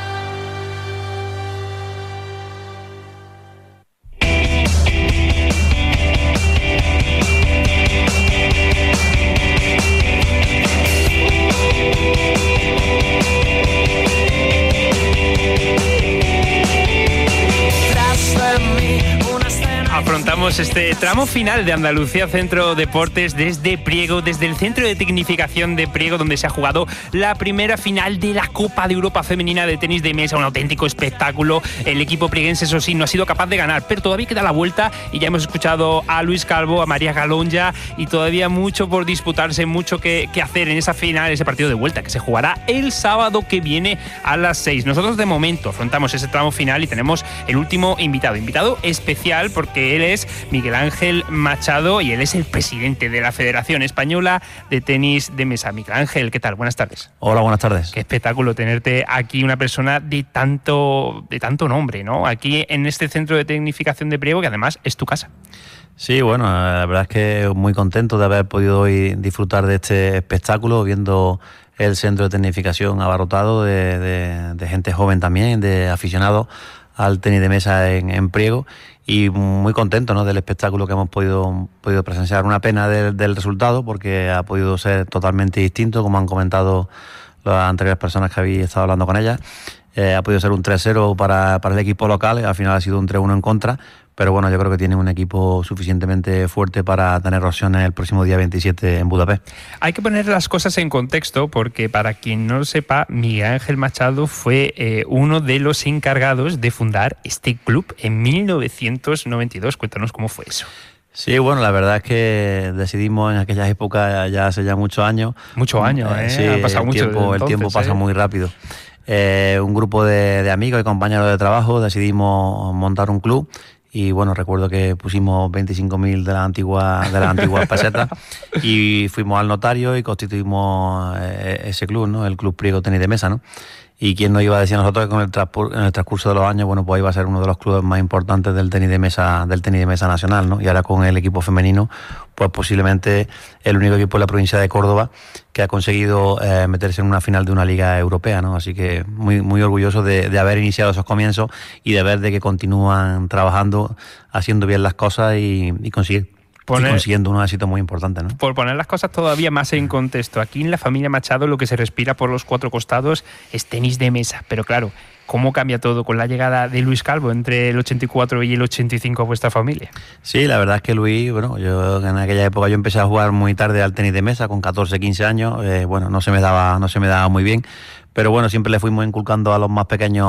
Afrontamos este tramo final de Andalucía Centro Deportes desde Priego, desde el Centro de Tecnificación de Priego, donde se ha jugado la primera final de la Copa de Europa Femenina de Tenis de Mesa, un auténtico espectáculo. El equipo prieguense, eso sí, no ha sido capaz de ganar, pero todavía queda la vuelta y ya hemos escuchado a Luis Calvo, a María Galonja y todavía mucho por disputarse, mucho que, que hacer en esa final, ese partido de vuelta que se jugará el sábado que viene a las seis. Nosotros de momento afrontamos ese tramo final y tenemos el último invitado, invitado especial porque él es Miguel Ángel Machado y él es el presidente de la Federación Española de Tenis de Mesa. Miguel Ángel, ¿qué tal? Buenas tardes. Hola, buenas tardes. Qué espectáculo tenerte aquí, una persona de tanto, de tanto nombre, ¿no? Aquí en este centro de tecnificación de Priego, que además es tu casa. Sí, bueno, la verdad es que muy contento de haber podido hoy disfrutar de este espectáculo, viendo el centro de tecnificación abarrotado de, de, de gente joven también, de aficionados al tenis de mesa en, en Priego. Y muy contento, ¿no?, del espectáculo que hemos podido, podido presenciar. Una pena del, del resultado porque ha podido ser totalmente distinto, como han comentado las anteriores personas que habéis estado hablando con ellas. Eh, ha podido ser un tres cero para, para el equipo local, al final ha sido un tres uno en contra, pero bueno, yo creo que tiene un equipo suficientemente fuerte para tener opciones el próximo día veintisiete en Budapest. Hay que poner las cosas en contexto porque, para quien no lo sepa, Miguel Ángel Machado fue eh, uno de los encargados de fundar este club en mil novecientos noventa y dos. Cuéntanos cómo fue eso. Sí, bueno, la verdad es que decidimos en aquellas épocas, ya hace ya muchos años. Muchos años, ¿eh? Sí, ha pasado el mucho tiempo, entonces, el tiempo pasa ¿eh? muy rápido. Eh, un grupo de, de amigos y compañeros de trabajo decidimos montar un club y bueno, recuerdo que pusimos veinticinco mil de las antiguas de las antiguas pesetas y fuimos al notario y constituimos eh, ese club, ¿no? El Club Priego Tenis de Mesa, ¿no? Y quién nos iba a decir a nosotros que con el, transpor, en el transcurso de los años, bueno, pues iba a ser uno de los clubes más importantes del tenis de mesa, del tenis de mesa nacional, ¿no? Y ahora con el equipo femenino, pues posiblemente el único equipo de la provincia de Córdoba que ha conseguido eh, meterse en una final de una liga europea, ¿no? Así que muy, muy orgulloso de, de haber iniciado esos comienzos y de ver de que continúan trabajando, haciendo bien las cosas y, y conseguir. Poner, y consiguiendo un éxito muy importante, ¿no? Por poner las cosas todavía más en contexto, aquí en la familia Machado lo que se respira por los cuatro costados es tenis de mesa, pero claro, ¿cómo cambia todo con la llegada de Luis Calvo entre el ochenta y cuatro y el ochenta y cinco a vuestra familia? Sí, la verdad es que Luis, bueno, yo en aquella época yo empecé a jugar muy tarde al tenis de mesa, con catorce, quince años, eh, bueno, no se me daba, no se me daba muy bien, pero bueno, siempre le fuimos inculcando a los más pequeños,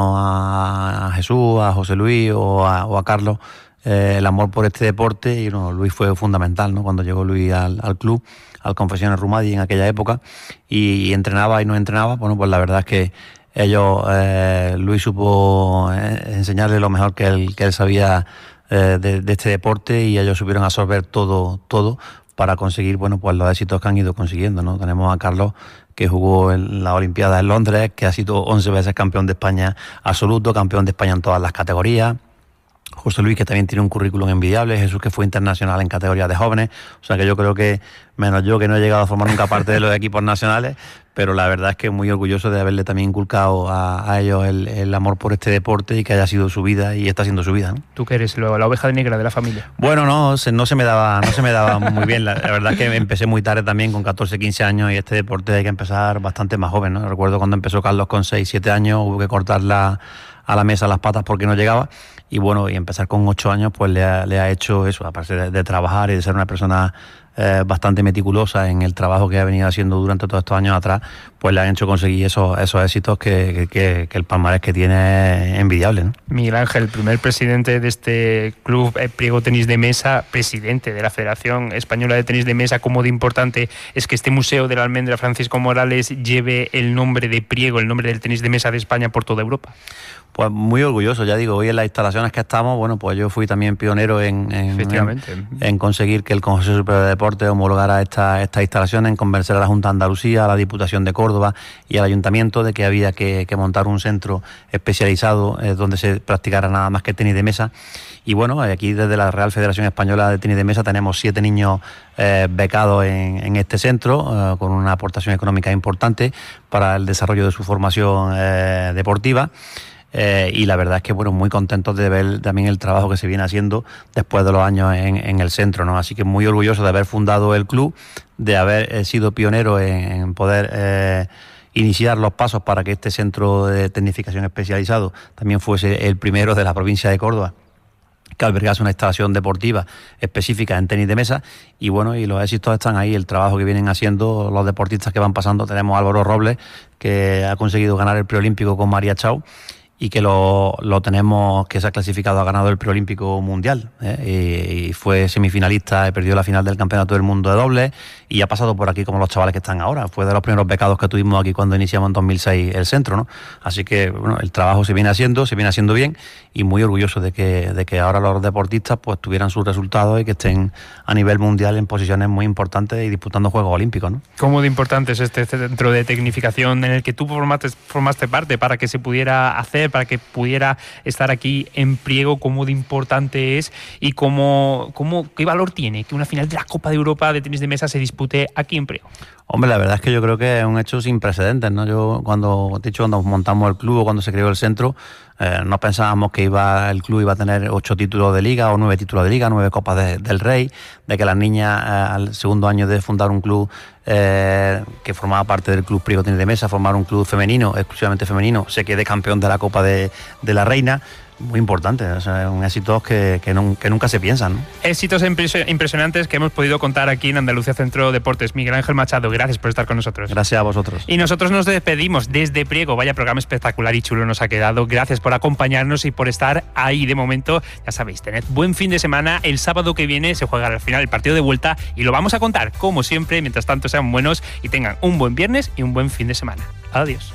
a, a Jesús, a José Luis o a, o a Carlos, Eh, el amor por este deporte y no, Luis fue fundamental, ¿no? Cuando llegó Luis al, al club, al Confesiones Rumadi en aquella época y, y entrenaba y no entrenaba, bueno, pues la verdad es que ellos, eh, Luis supo eh, enseñarle lo mejor que él, que él sabía eh, de, de este deporte y ellos supieron absorber todo, todo para conseguir, bueno, pues los éxitos que han ido consiguiendo, ¿no? Tenemos a Carlos que jugó en la Olimpiada en Londres, que ha sido once veces campeón de España absoluto, campeón de España en todas las categorías. José Luis, que también tiene un currículum envidiable, Jesús, que fue internacional en categorías de jóvenes, o sea que yo creo que, menos yo, que no he llegado a formar nunca parte de los equipos nacionales, pero la verdad es que muy orgulloso de haberle también inculcado a, a ellos el, el amor por este deporte y que haya sido su vida y está siendo su vida, ¿no? ¿Tú qué eres, la, la oveja negra de la familia? Bueno, no, se, no se me daba no se me daba muy bien, la, la verdad es que empecé muy tarde también, con catorce, quince años, y este deporte hay que empezar bastante más joven, ¿no? Recuerdo cuando empezó Carlos con seis, siete años, hubo que cortar la, a la mesa las patas porque no llegaba. Y bueno, y empezar con ocho años, pues le ha, le ha hecho eso, aparte de, de trabajar y de ser una persona eh, bastante meticulosa en el trabajo que ha venido haciendo durante todos estos años atrás, pues le han hecho conseguir esos, esos éxitos que, que, que el palmarés que tiene es envidiable, ¿no? Miguel Ángel, primer presidente de este club eh, Priego Tenis de Mesa, presidente de la Federación Española de Tenis de Mesa, ¿cómo de importante es que este Museo de la Almendra Francisco Morales lleve el nombre de Priego, el nombre del tenis de mesa de España por toda Europa? Pues muy orgulloso, ya digo, hoy en las instalaciones que estamos, bueno, pues yo fui también pionero en, en, en, en conseguir que el Consejo Superior de Deportes homologara estas esta instalaciones, en convencer a la Junta de Andalucía, a la Diputación de Córdoba y al Ayuntamiento de que había que, que montar un centro especializado eh, donde se practicara nada más que tenis de mesa. Y bueno, aquí desde la Real Federación Española de Tenis de Mesa tenemos siete niños eh, becados en, en este centro, eh, con una aportación económica importante para el desarrollo de su formación eh, deportiva. Eh, y la verdad es que bueno, muy contentos de ver también el trabajo que se viene haciendo después de los años en, en el centro, ¿no? Así que muy orgulloso de haber fundado el club, de haber eh, sido pionero en, en poder eh, iniciar los pasos para que este centro de tecnificación especializado también fuese el primero de la provincia de Córdoba que albergase una instalación deportiva específica en tenis de mesa. Y bueno, y los éxitos están ahí, el trabajo que vienen haciendo los deportistas que van pasando. Tenemos a Álvaro Robles, que ha conseguido ganar el preolímpico con María Chao, y que lo, lo tenemos, que se ha clasificado, ha ganado el preolímpico mundial, ¿eh? y, y fue semifinalista y perdió la final del Campeonato del Mundo de dobles y ha pasado por aquí como los chavales que están ahora. Fue de los primeros becados que tuvimos aquí cuando iniciamos en dos mil seis el centro, ¿no? Así que bueno, el trabajo se viene haciendo, se viene haciendo bien y muy orgulloso de que, de que ahora los deportistas pues tuvieran sus resultados y que estén a nivel mundial en posiciones muy importantes y disputando Juegos Olímpicos, ¿no? ¿Cómo de importante es este centro de tecnificación en el que tú formaste, formaste parte para que se pudiera hacer, para que pudiera estar aquí en Priego? ¿Cómo de importante es y cómo, cómo, qué valor tiene que una final de la Copa de Europa de tenis de mesa se dispute aquí en Priego? Hombre, la verdad es que yo creo que es un hecho sin precedentes, ¿no? Yo cuando, de hecho, cuando montamos el club o cuando se creó el centro, eh, no pensábamos que iba el club iba a tener ocho títulos de liga o nueve títulos de liga, nueve Copas de, del Rey, de que las niñas eh, al segundo año de fundar un club eh, que formaba parte del club Priego Tenis de Mesa, formar un club femenino, exclusivamente femenino, se quede campeón de la Copa de, de la Reina. muy importante, o sea, un éxitos que, que, no, que nunca se piensan, ¿no? Éxitos impresionantes que hemos podido contar aquí en Andalucía Centro Deportes. Miguel Ángel Machado, gracias por estar con nosotros. Gracias a vosotros. Y nosotros nos despedimos desde Priego. Vaya programa espectacular y chulo nos ha quedado. Gracias por acompañarnos y por estar ahí de momento. Ya sabéis, tened buen fin de semana. El sábado que viene se juega al final el partido de vuelta y lo vamos a contar, como siempre. Mientras tanto, sean buenos y tengan un buen viernes y un buen fin de semana. Adiós.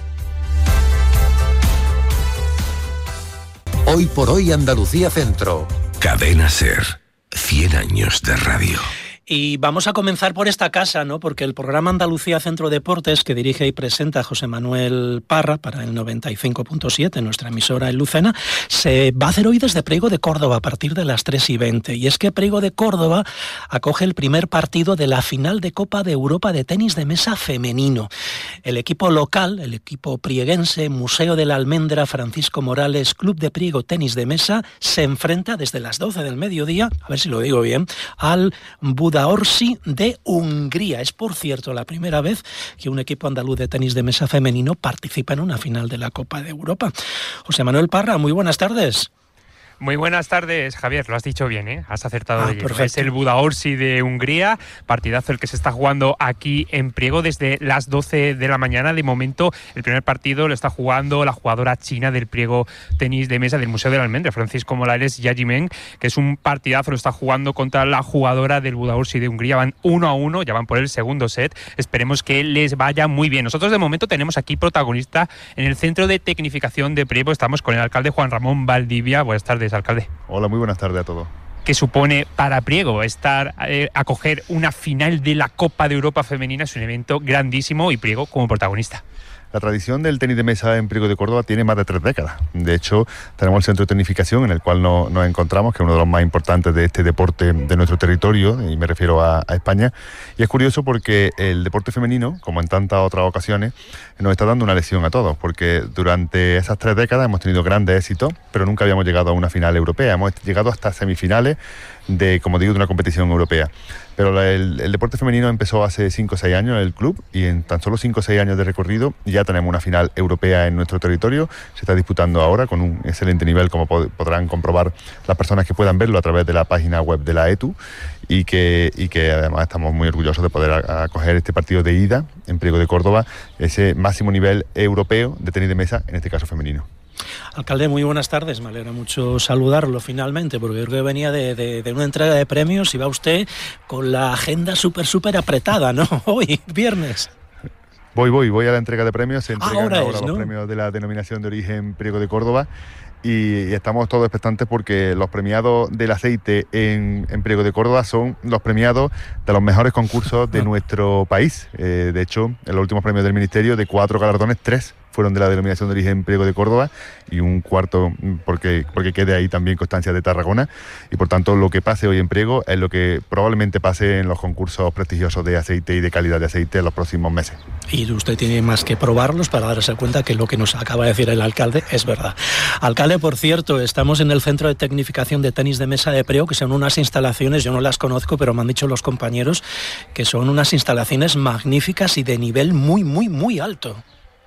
Hoy por hoy Andalucía Centro. Cadena SER. cien años de radio. Y vamos a comenzar por esta casa, ¿no? Porque el programa Andalucía Centro Deportes, que dirige y presenta José Manuel Parra para el noventa y cinco punto siete, nuestra emisora en Lucena, se va a hacer hoy desde Priego de Córdoba a partir de las tres y veinte. Y es que Priego de Córdoba acoge el primer partido de la final de Copa de Europa de tenis de mesa femenino. El equipo local, el equipo prieguense, Museo de la Almendra Francisco Morales Club de Priego Tenis de Mesa, se enfrenta desde las doce del mediodía, a ver si lo digo bien, al Buda Orsi de Hungría. Es, por cierto, la primera vez que un equipo andaluz de tenis de mesa femenino participa en una final de la Copa de Europa. José Manuel Parra, muy buenas tardes. Muy buenas tardes, Javier, lo has dicho bien, ¿eh? Has acertado ah, de lleno. Es el Buda Orsi de Hungría, partidazo el que se está jugando aquí en Priego desde las doce de la mañana. De momento, el primer partido lo está jugando la jugadora china del Priego Tenis de Mesa del Museo de la Almendra, Francisco Morales Yajimeng, que es un partidazo, lo está jugando contra la jugadora del Buda Orsi de Hungría. Van uno a uno, ya van por el segundo set. Esperemos que les vaya muy bien. Nosotros de momento tenemos aquí protagonista en el Centro de Tecnificación de Priego. Estamos con el alcalde Juan Ramón Valdivia. Buenas tardes, alcalde. Hola, muy buenas tardes a todos. ¿Qué supone para Priego estar eh, acoger una final de la Copa de Europa Femenina? Es un evento grandísimo y Priego como protagonista. La tradición del tenis de mesa en Priego de Córdoba tiene más de tres décadas. De hecho, tenemos el centro de tecnificación en el cual no, nos encontramos, que es uno de los más importantes de este deporte de nuestro territorio, y me refiero a, a España. Y es curioso porque el deporte femenino, como en tantas otras ocasiones, nos está dando una lección a todos, porque durante esas tres décadas hemos tenido grandes éxitos, pero nunca habíamos llegado a una final europea. Hemos llegado hasta semifinales de, como digo, de una competición europea. Pero el, el deporte femenino empezó hace cinco o seis años en el club, y en tan solo cinco o seis años de recorrido ya tenemos una final europea en nuestro territorio. Se está disputando ahora con un excelente nivel, como pod- podrán comprobar las personas que puedan verlo a través de la página web de la E T U, y que, y que además estamos muy orgullosos de poder a- acoger este partido de ida en Priego de Córdoba, ese máximo nivel europeo de tenis de mesa, en este caso femenino. Alcalde, muy buenas tardes, me alegra mucho saludarlo finalmente, porque creo que venía de, de, de una entrega de premios y va usted con la agenda súper, súper apretada, ¿no? Hoy, viernes. Voy, voy, voy a la entrega de premios, se entregan ahora, ahora es, los ¿no? premios de la denominación de origen Priego de Córdoba, y, y estamos todos expectantes porque los premiados del aceite en, en Priego de Córdoba son los premiados de los mejores concursos de nuestro país. Eh, de hecho, en los últimos premios del Ministerio, de cuatro galardones, tres fueron de la denominación de origen Priego de Córdoba y un cuarto porque, porque quede ahí también constancia de Tarragona, y por tanto lo que pase hoy en Priego es lo que probablemente pase en los concursos prestigiosos de aceite y de calidad de aceite en los próximos meses. Y usted tiene más que probarlos para darse cuenta que lo que nos acaba de decir el alcalde es verdad. Alcalde, por cierto, estamos en el Centro de Tecnificación de Tenis de Mesa de Priego, que son unas instalaciones, yo no las conozco, pero me han dicho los compañeros que son unas instalaciones magníficas y de nivel muy, muy, muy alto.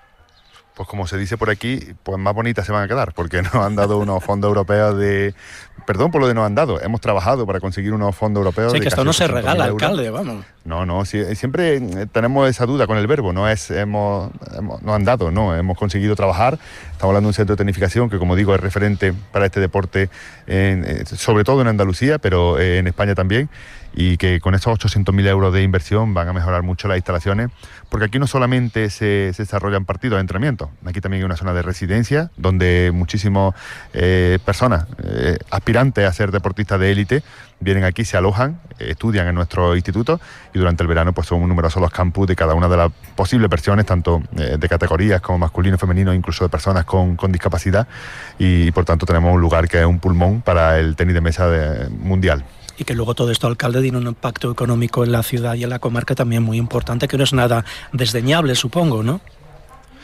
Pues como se dice por aquí, pues más bonitas se van a quedar, porque nos han dado unos fondos europeos de... Perdón por lo de nos han dado, hemos trabajado para conseguir unos fondos europeos. Sí, de que esto no se regala, euros. Alcalde, vamos. No, no, sí, siempre tenemos esa duda con el verbo, no es hemos, hemos nos han dado, no, hemos conseguido trabajar. Estamos hablando de un centro de tecnificación que, como digo, es referente para este deporte, en, sobre todo en Andalucía, pero en España también, y que con estos ochocientos mil euros de inversión van a mejorar mucho las instalaciones, porque aquí no solamente se, se desarrollan partidos de entrenamiento, aquí también hay una zona de residencia donde muchísimas eh, personas eh, aspirantes a ser deportistas de élite vienen aquí, se alojan, eh, estudian en nuestro instituto, y durante el verano pues son numerosos los campus de cada una de las posibles versiones, tanto eh, de categorías como masculino, femenino, incluso de personas con, con discapacidad, y, y por tanto tenemos un lugar que es un pulmón para el tenis de mesa de, mundial. Y que luego todo esto, alcalde, tiene un impacto económico en la ciudad y en la comarca también muy importante, que no es nada desdeñable, supongo, ¿no?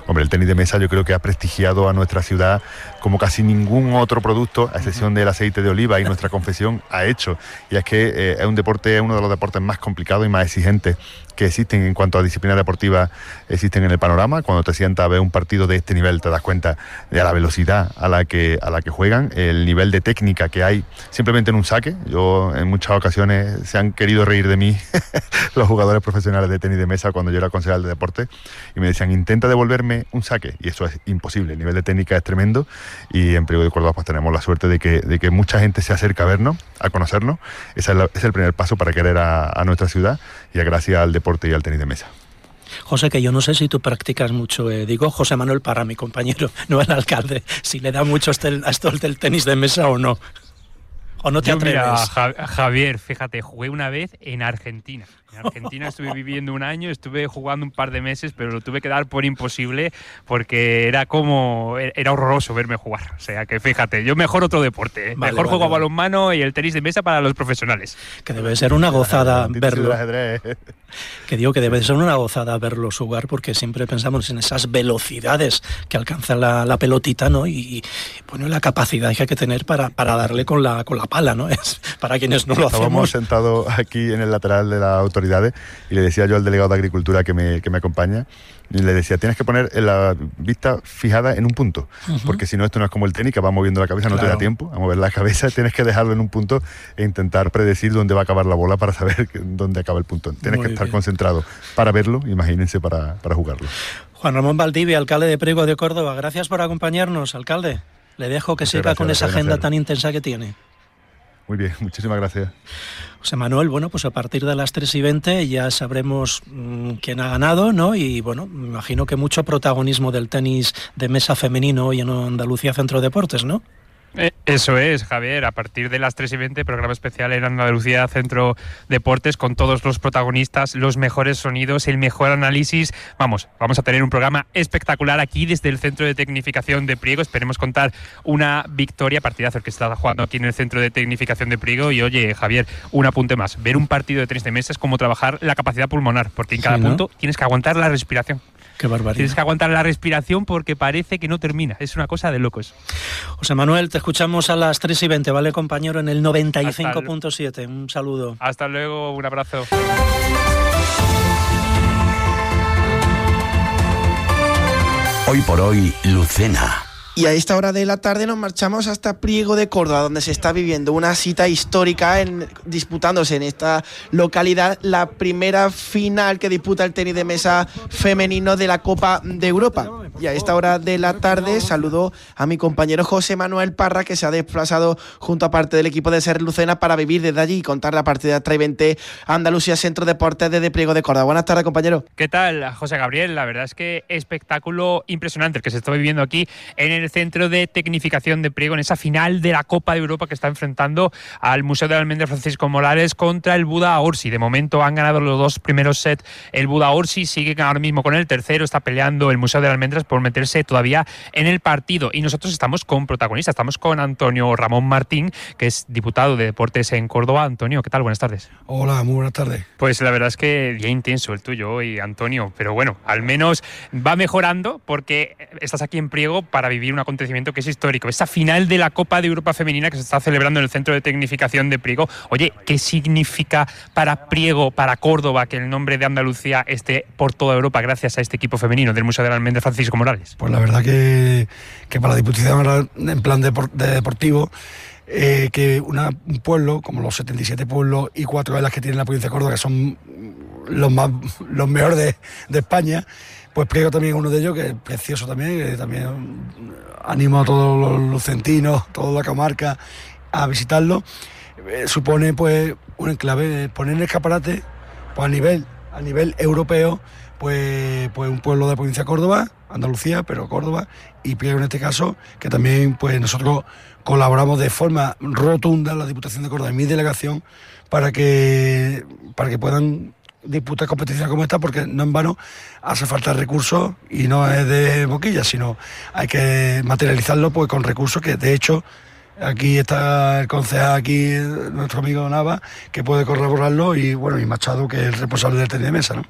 Hombre, el tenis de mesa yo creo que ha prestigiado a nuestra ciudad como casi ningún otro producto, a excepción del aceite de oliva y nuestra confección, ha hecho. Y es que eh, es un deporte, es uno de los deportes más complicados y más exigentes que existen en cuanto a disciplinas deportivas existen en el panorama. Cuando te sientas a ver un partido de este nivel te das cuenta de la velocidad a la que a la que juegan, el nivel de técnica que hay simplemente en un saque. Yo en muchas ocasiones se han querido reír de mí los jugadores profesionales de tenis de mesa cuando yo era concejal de deporte y me decían, intenta devolverme un saque, y eso es imposible. El nivel de técnica es tremendo y en Priego de Córdoba pues tenemos la suerte de que, de que mucha gente se acerca a vernos, a conocernos. Ese es, la, es el primer paso para querer a, a nuestra ciudad y a gracias al deporte y al tenis de mesa. José, que yo no sé si tú practicas mucho, eh, digo José Manuel Parra, mi compañero, no el alcalde, si le da mucho este, a esto del tenis de mesa o no. ¿O no te Yo, atreves? Mira, Ja- Javier, fíjate, jugué una vez en Argentina. En Argentina estuve viviendo un año, estuve jugando un par de meses, pero lo tuve que dar por imposible porque era como... Era horroroso verme jugar. O sea, que fíjate, yo mejor otro deporte. ¿eh? Vale, mejor vale, juego a vale. balonmano y el tenis de mesa para los profesionales. Que debe ser una gozada verlo. Que digo que debe ser una gozada verlos jugar porque siempre pensamos en esas velocidades que alcanza la, la pelotita, ¿no? Y, y bueno, la capacidad que hay que tener para, para darle con la, con la pala, ¿no? Es para quienes no lo Estábamos hacemos. sentados aquí en el lateral de las autoridades y le decía yo al delegado de Agricultura que me, que me acompaña, y le decía, tienes que poner la vista fijada en un punto, Ujú. porque si no esto no es como el tenis, que va moviendo la cabeza, no te Claro. da tiempo a mover la cabeza, tienes que dejarlo en un punto e intentar predecir dónde va a acabar la bola para saber que- dónde acaba el punto. Tienes Muy que estar bien. concentrado para verlo, imagínense, para, para jugarlo. Juan Ramón Valdivia, alcalde de Priego de Córdoba, gracias por acompañarnos, alcalde. Le dejo que Muchas siga gracias, con esa gracias, agenda Nacer. tan intensa que tiene. Muy bien, muchísimas gracias. José Manuel, bueno, pues a partir de las tres y veinte ya sabremos mmm, quién ha ganado, ¿no? Y bueno, me imagino que mucho protagonismo del tenis de mesa femenino hoy en Andalucía Centro Deportes, ¿no? Eh, Eso es, Javier. A partir de las tres y veinte, programa especial en Andalucía Centro Deportes con todos los protagonistas, los mejores sonidos, el mejor análisis. Vamos, vamos a tener un programa espectacular aquí desde el Centro de Tecnificación de Priego. Esperemos contar una victoria, partidazo el que está jugando aquí en el Centro de Tecnificación de Priego. Y oye, Javier, un apunte más. Ver un partido de tenis de mesa es como trabajar la capacidad pulmonar, porque en cada Sí, ¿no? punto tienes que aguantar la respiración. Qué barbaridad. Tienes que aguantar la respiración porque parece que no termina. Es una cosa de locos. José Manuel, te escuchamos a las tres y veinte, ¿vale, compañero? En el noventa y cinco punto siete. Un saludo. Hasta luego, un abrazo. Hoy por hoy, Lucena. Y a esta hora de la tarde nos marchamos hasta Priego de Córdoba, donde se está viviendo una cita histórica en, disputándose en esta localidad la primera final que disputa el tenis de mesa femenino de la Copa de Europa. Y a esta hora de la tarde saludo a mi compañero José Manuel Parra, que se ha desplazado junto a parte del equipo de Ser Lucena para vivir desde allí y contar la partida de tres y veinte Andalucía Centro Deportes desde Priego de Córdoba. Buenas tardes, compañero. ¿Qué tal, José Gabriel? La verdad es que espectáculo impresionante el que se está viviendo aquí en el Centro de Tecnificación de Priego, en esa final de la Copa de Europa que está enfrentando al Museo de Almendra Francisco Morales contra el Buda Orsi. De momento han ganado los dos primeros sets el Buda Orsi, sigue ahora mismo con el tercero, está peleando el Museo de Almendras por meterse todavía en el partido. Y nosotros estamos con protagonistas, estamos con Antonio Ramón Martín, que es diputado de Deportes en Córdoba. Antonio, ¿qué tal? Buenas tardes. Hola, muy buenas tardes. Pues la verdad es que día intenso el tuyo hoy, Antonio, pero bueno, al menos va mejorando porque estás aquí en Priego para vivir un acontecimiento que es histórico, esa final de la Copa de Europa Femenina que se está celebrando en el Centro de Tecnificación de Priego. Oye, ¿qué significa para Priego, para Córdoba, que el nombre de Andalucía esté por toda Europa gracias a este equipo femenino del Museo de la Almendra Francisco Morales? Pues la verdad que, que para la Diputación en plan de, de deportivo, eh, que una, un pueblo como los setenta y siete pueblos y cuatro de las que tiene la provincia de Córdoba, que son los más los mejores de, de España, pues Priego también es uno de ellos, que es precioso también, que también animo a todos los lucentinos, toda la comarca a visitarlo. Eh, supone pues un enclave, poner en escaparate pues a nivel, a nivel europeo, pues, pues un pueblo de la provincia de Córdoba, Andalucía, pero Córdoba, y Priego en este caso, que también pues nosotros colaboramos de forma rotunda en la Diputación de Córdoba y mi delegación para que, para que puedan disputar competiciones como esta, porque no en vano hace falta recursos y no es de boquilla, sino hay que materializarlo pues con recursos que de hecho aquí está el concejal, aquí nuestro amigo Nava, que puede corroborarlo, y bueno, y Machado, que es el responsable del tenis de mesa, ¿no?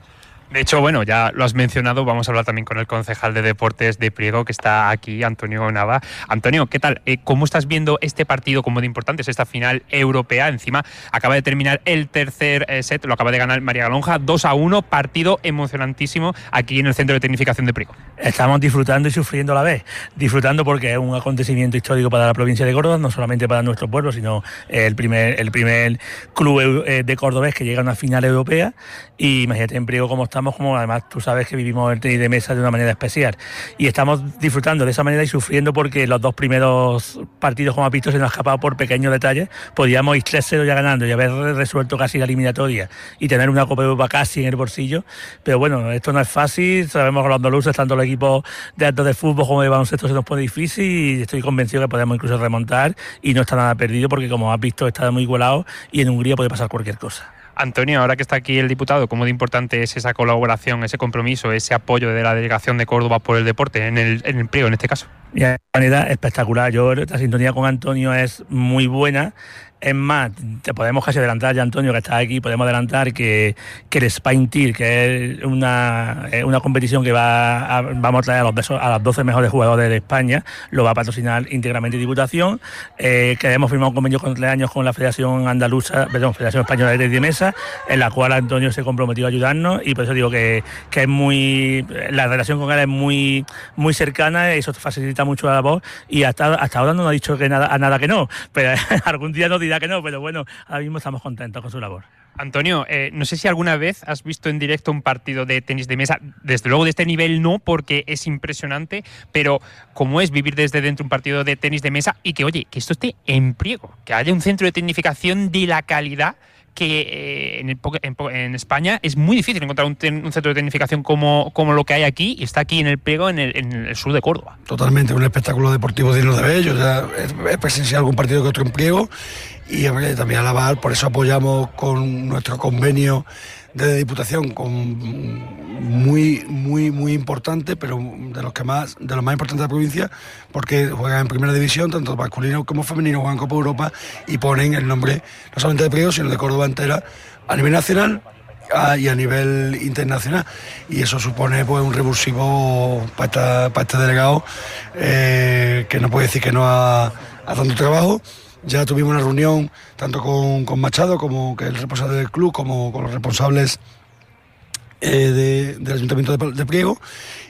De hecho, bueno, ya lo has mencionado, vamos a hablar también con el concejal de Deportes de Priego, que está aquí, Antonio Nava. Antonio, ¿qué tal? Eh, ¿Cómo estás viendo este partido como de importante? Es esta final europea, encima acaba de terminar el tercer eh, set, lo acaba de ganar María Galonja, dos a uno, partido emocionantísimo aquí en el Centro de Tecnificación de Priego. Estamos disfrutando y sufriendo a la vez. Disfrutando porque es un acontecimiento histórico para la provincia de Córdoba, no solamente para nuestro pueblo, sino el primer, el primer club de cordobés que llega a una final europea. Y imagínate en Priego cómo estamos, como además tú sabes que vivimos el tenis de mesa de una manera especial. Y estamos disfrutando de esa manera y sufriendo porque los dos primeros partidos, como has visto, se nos ha escapado por pequeños detalles. Podíamos ir tres cero ya ganando y haber resuelto casi la eliminatoria y tener una Copa de Europa casi en el bolsillo. Pero bueno, esto no es fácil. Sabemos que los andaluces, tanto el equipo de alto de fútbol como de baloncesto, se nos pone difícil y estoy convencido que podemos incluso remontar y no está nada perdido porque, como has visto, está muy igualado y en Hungría puede pasar cualquier cosa. Antonio, ahora que está aquí el diputado, ¿cómo de importante es esa colaboración, ese compromiso, ese apoyo de la delegación de Córdoba por el deporte, en el, en el Priego en este caso? De manera espectacular. Yo, la sintonía con Antonio es muy buena. Es más, te podemos casi adelantar ya, Antonio, que está aquí, podemos adelantar que, que el Spain Tier, que es una, una competición que va a, vamos a traer a los, a los doce mejores jugadores de España, lo va a patrocinar íntegramente Diputación, eh, que hemos firmado un convenio con tres años con la Federación Andaluza, perdón, Federación Española de Tenis de Mesa, en la cual Antonio se comprometió a ayudarnos y por eso digo que, que es muy, la relación con él es muy, muy cercana y eso facilita mucho la voz y hasta, hasta ahora no nos ha dicho que nada, a nada que no, pero algún día nos dirá que no, pero bueno, ahora mismo estamos contentos con su labor. Antonio, eh, no sé si alguna vez has visto en directo un partido de tenis de mesa, desde luego de este nivel no, porque es impresionante, pero ¿cómo es vivir desde dentro un partido de tenis de mesa y que, oye, que esto esté en Priego, que haya un centro de tecnificación de la calidad que eh, en, el, en, en España es muy difícil encontrar un, ten, un centro de tecnificación como, como lo que hay aquí y está aquí en el Priego, en el, en el sur de Córdoba? Totalmente, un espectáculo deportivo digno de ver. Yo ya he presenciado algún partido que otro en Priego y hombre, también alabar, por eso apoyamos con nuestro convenio de Diputación con muy muy muy importante, pero de los que más de los más importantes de la provincia, porque juegan en primera división, tanto masculino como femenino, juegan Copa Europa y ponen el nombre no solamente de Priego, sino de Córdoba entera a nivel nacional y a nivel internacional, y eso supone pues un revulsivo para, esta, para este delegado eh, que no puede decir que no a, a tanto trabajo. Ya tuvimos una reunión tanto con, con Machado, como que es el responsable del club, como con los responsables eh, de, del Ayuntamiento de, de Priego,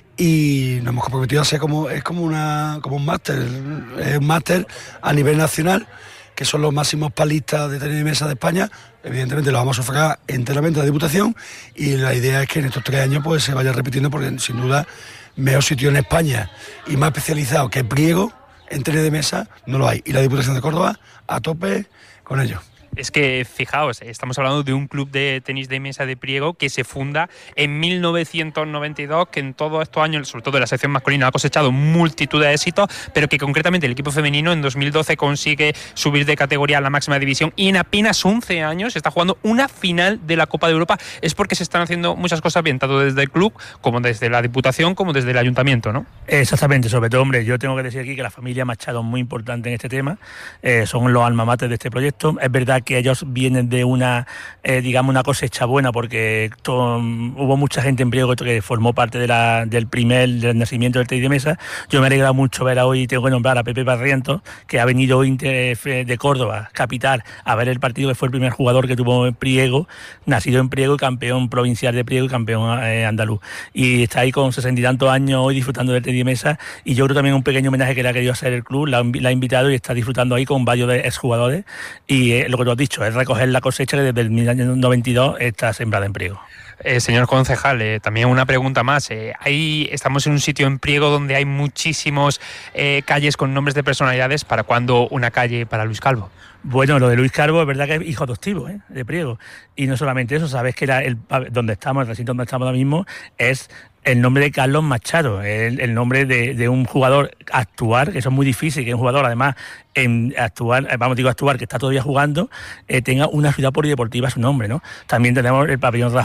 y nos hemos comprometido a hacer como, es como, una, como un máster, es un máster a nivel nacional, que son los máximos palistas de tenis de mesa de España. Evidentemente lo vamos a sufragar enteramente a la Diputación y la idea es que en estos tres años pues se vaya repitiendo, porque sin duda mejor sitio en España y más especializado que Priego en tenis de mesa no lo hay, y la Diputación de Córdoba a tope con ello. Es que, fijaos, estamos hablando de un club de tenis de mesa de Priego que se funda en mil novecientos noventa y dos, que en todos estos años, sobre todo en la sección masculina, ha cosechado multitud de éxitos, pero que concretamente el equipo femenino en dos mil doce consigue subir de categoría a la máxima división y en apenas once años está jugando una final de la Copa de Europa. Es porque se están haciendo muchas cosas bien, tanto desde el club como desde la Diputación como desde el Ayuntamiento, ¿no? Exactamente, sobre todo, hombre, yo tengo que decir aquí que la familia Machado es muy importante en este tema, eh, son los alma mater de este proyecto. Es verdad que ellos vienen de una, eh, digamos, una cosecha buena, porque to, hubo mucha gente en Priego que formó parte de la, del primer del nacimiento del tenis de mesa. Yo me alegra mucho ver a hoy, tengo que nombrar a Pepe Barrientos, que ha venido hoy de, de Córdoba, capital, a ver el partido, que fue el primer jugador que tuvo en Priego, nacido en Priego, campeón provincial de Priego y campeón eh, andaluz. Y está ahí con sesenta y tantos años hoy disfrutando del tenis de mesa, y yo creo también un pequeño homenaje que le ha querido hacer el club, la, la ha invitado y está disfrutando ahí con varios de exjugadores, y eh, lo que tú has dicho, es recoger la cosecha que desde el año noventa y dos está sembrada en Priego. Eh, señor concejal, eh, también una pregunta más. Eh, ahí estamos en un sitio en Priego donde hay muchísimos eh, calles con nombres de personalidades. ¿Para cuándo una calle para Luis Calvo? Bueno, lo de Luis Calvo es verdad que es hijo adoptivo, ¿eh? de Priego. Y no solamente eso, sabes que la, el, donde estamos, el recinto donde estamos ahora mismo, es el nombre de Carlos Machado, el, el nombre de, de un jugador actual, que eso es muy difícil, que un jugador además en actuar, vamos digo actuar, que está todavía jugando, eh, tenga una ciudad polideportiva a su nombre, ¿no? También tenemos el pabellón Rafa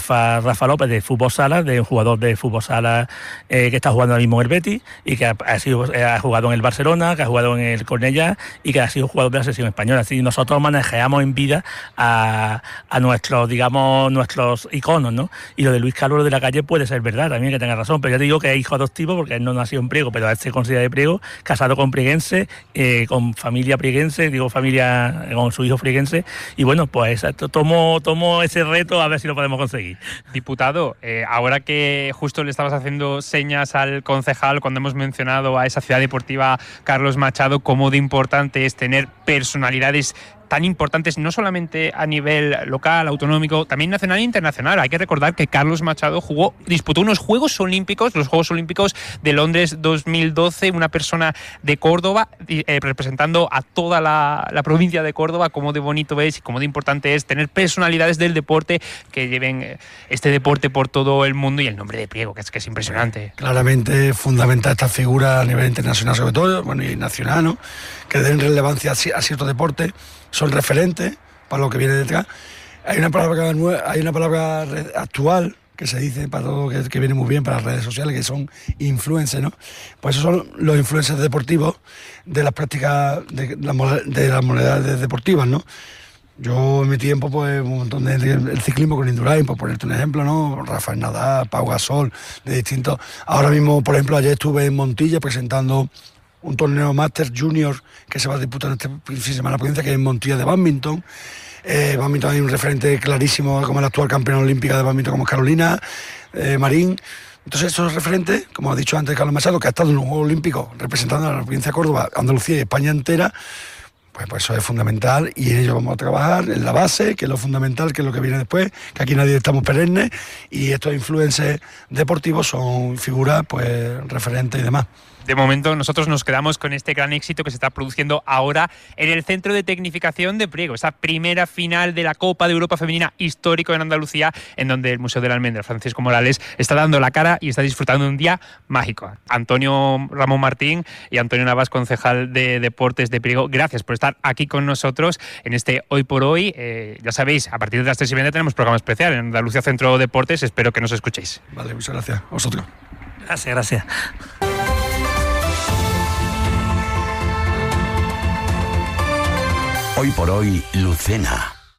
Rafa López de fútbol sala, de un jugador de fútbol sala eh, que está jugando ahora mismo en el Betis y que ha, ha, sido, ha jugado en el Barcelona, que ha jugado en el Cornellá y que ha sido jugador de la selección española. Así nosotros manejamos en vida a, a nuestros, digamos, nuestros iconos, ¿no? Y lo de Luis Carlos de la Calle puede ser verdad también, que tenga razón, pero ya te digo que es hijo adoptivo porque él no nació en Priego, pero él se considera de Priego, casado con prieguense, eh, con familia prieguense, digo familia con su hijo prieguense, y bueno, pues tomo, tomo ese reto a ver si lo podemos conseguir. Diputado, eh, ahora que justo le estabas haciendo señas al concejal cuando hemos mencionado a esa ciudad deportiva Carlos Machado, cómo de importante es tener personalidades tan importantes, no solamente a nivel local, autonómico, también nacional e internacional. Hay que recordar que Carlos Machado jugó, disputó unos Juegos Olímpicos, los Juegos Olímpicos de Londres dos mil doce, una persona de Córdoba, eh, representando a toda la, la provincia de Córdoba. Cómo de bonito es y cómo de importante es tener personalidades del deporte que lleven este deporte por todo el mundo, y el nombre de Priego, que es, que es impresionante. Claramente fundamental esta figura a nivel internacional, sobre todo, bueno, y nacional, ¿no? Que den relevancia a ciertos deportes, son referentes para lo que viene detrás. Hay una palabra, hay una palabra actual que se dice para todo, que, que viene muy bien para las redes sociales, que son influencers, ¿no? Pues esos son los influencers deportivos de las prácticas de, de las modalidades deportivas, ¿no? Yo en mi tiempo, pues un montón de el ciclismo con Indurain, por ponerte un ejemplo, ¿no? Rafael Nadal, Pau Gasol, de distintos. Ahora mismo, por ejemplo, ayer estuve en Montilla presentando un torneo Masters Junior que se va a disputar este fin de semana en la provincia, que es en Montilla, de badminton. Eh, badminton hay un referente clarísimo como la actual campeona olímpica de badminton, como es Carolina eh, Marín. Entonces esos referentes, como ha dicho antes Carlos Machado, que ha estado en un Juego Olímpico representando a la provincia de Córdoba, Andalucía y España entera, pues, pues eso es fundamental, y en ello vamos a trabajar en la base, que es lo fundamental, que es lo que viene después, que aquí nadie estamos perennes, y estos influencers deportivos son figuras pues referentes y demás. De momento nosotros nos quedamos con este gran éxito que se está produciendo ahora en el Centro de Tecnificación de Priego, esa primera final de la Copa de Europa Femenina histórico en Andalucía, en donde el Museo de la Almendra, Francisco Morales, está dando la cara y está disfrutando de un día mágico. Antonio Ramón Martín y Antonio Navas, concejal de Deportes de Priego, gracias por estar aquí con nosotros en este Hoy por Hoy. Eh, ya sabéis, a partir de las tres y media tenemos programa especial en Andalucía Centro Deportes, espero que nos escuchéis. Vale, muchas gracias. A vosotros. Gracias, gracias. Hoy por hoy, Lucena.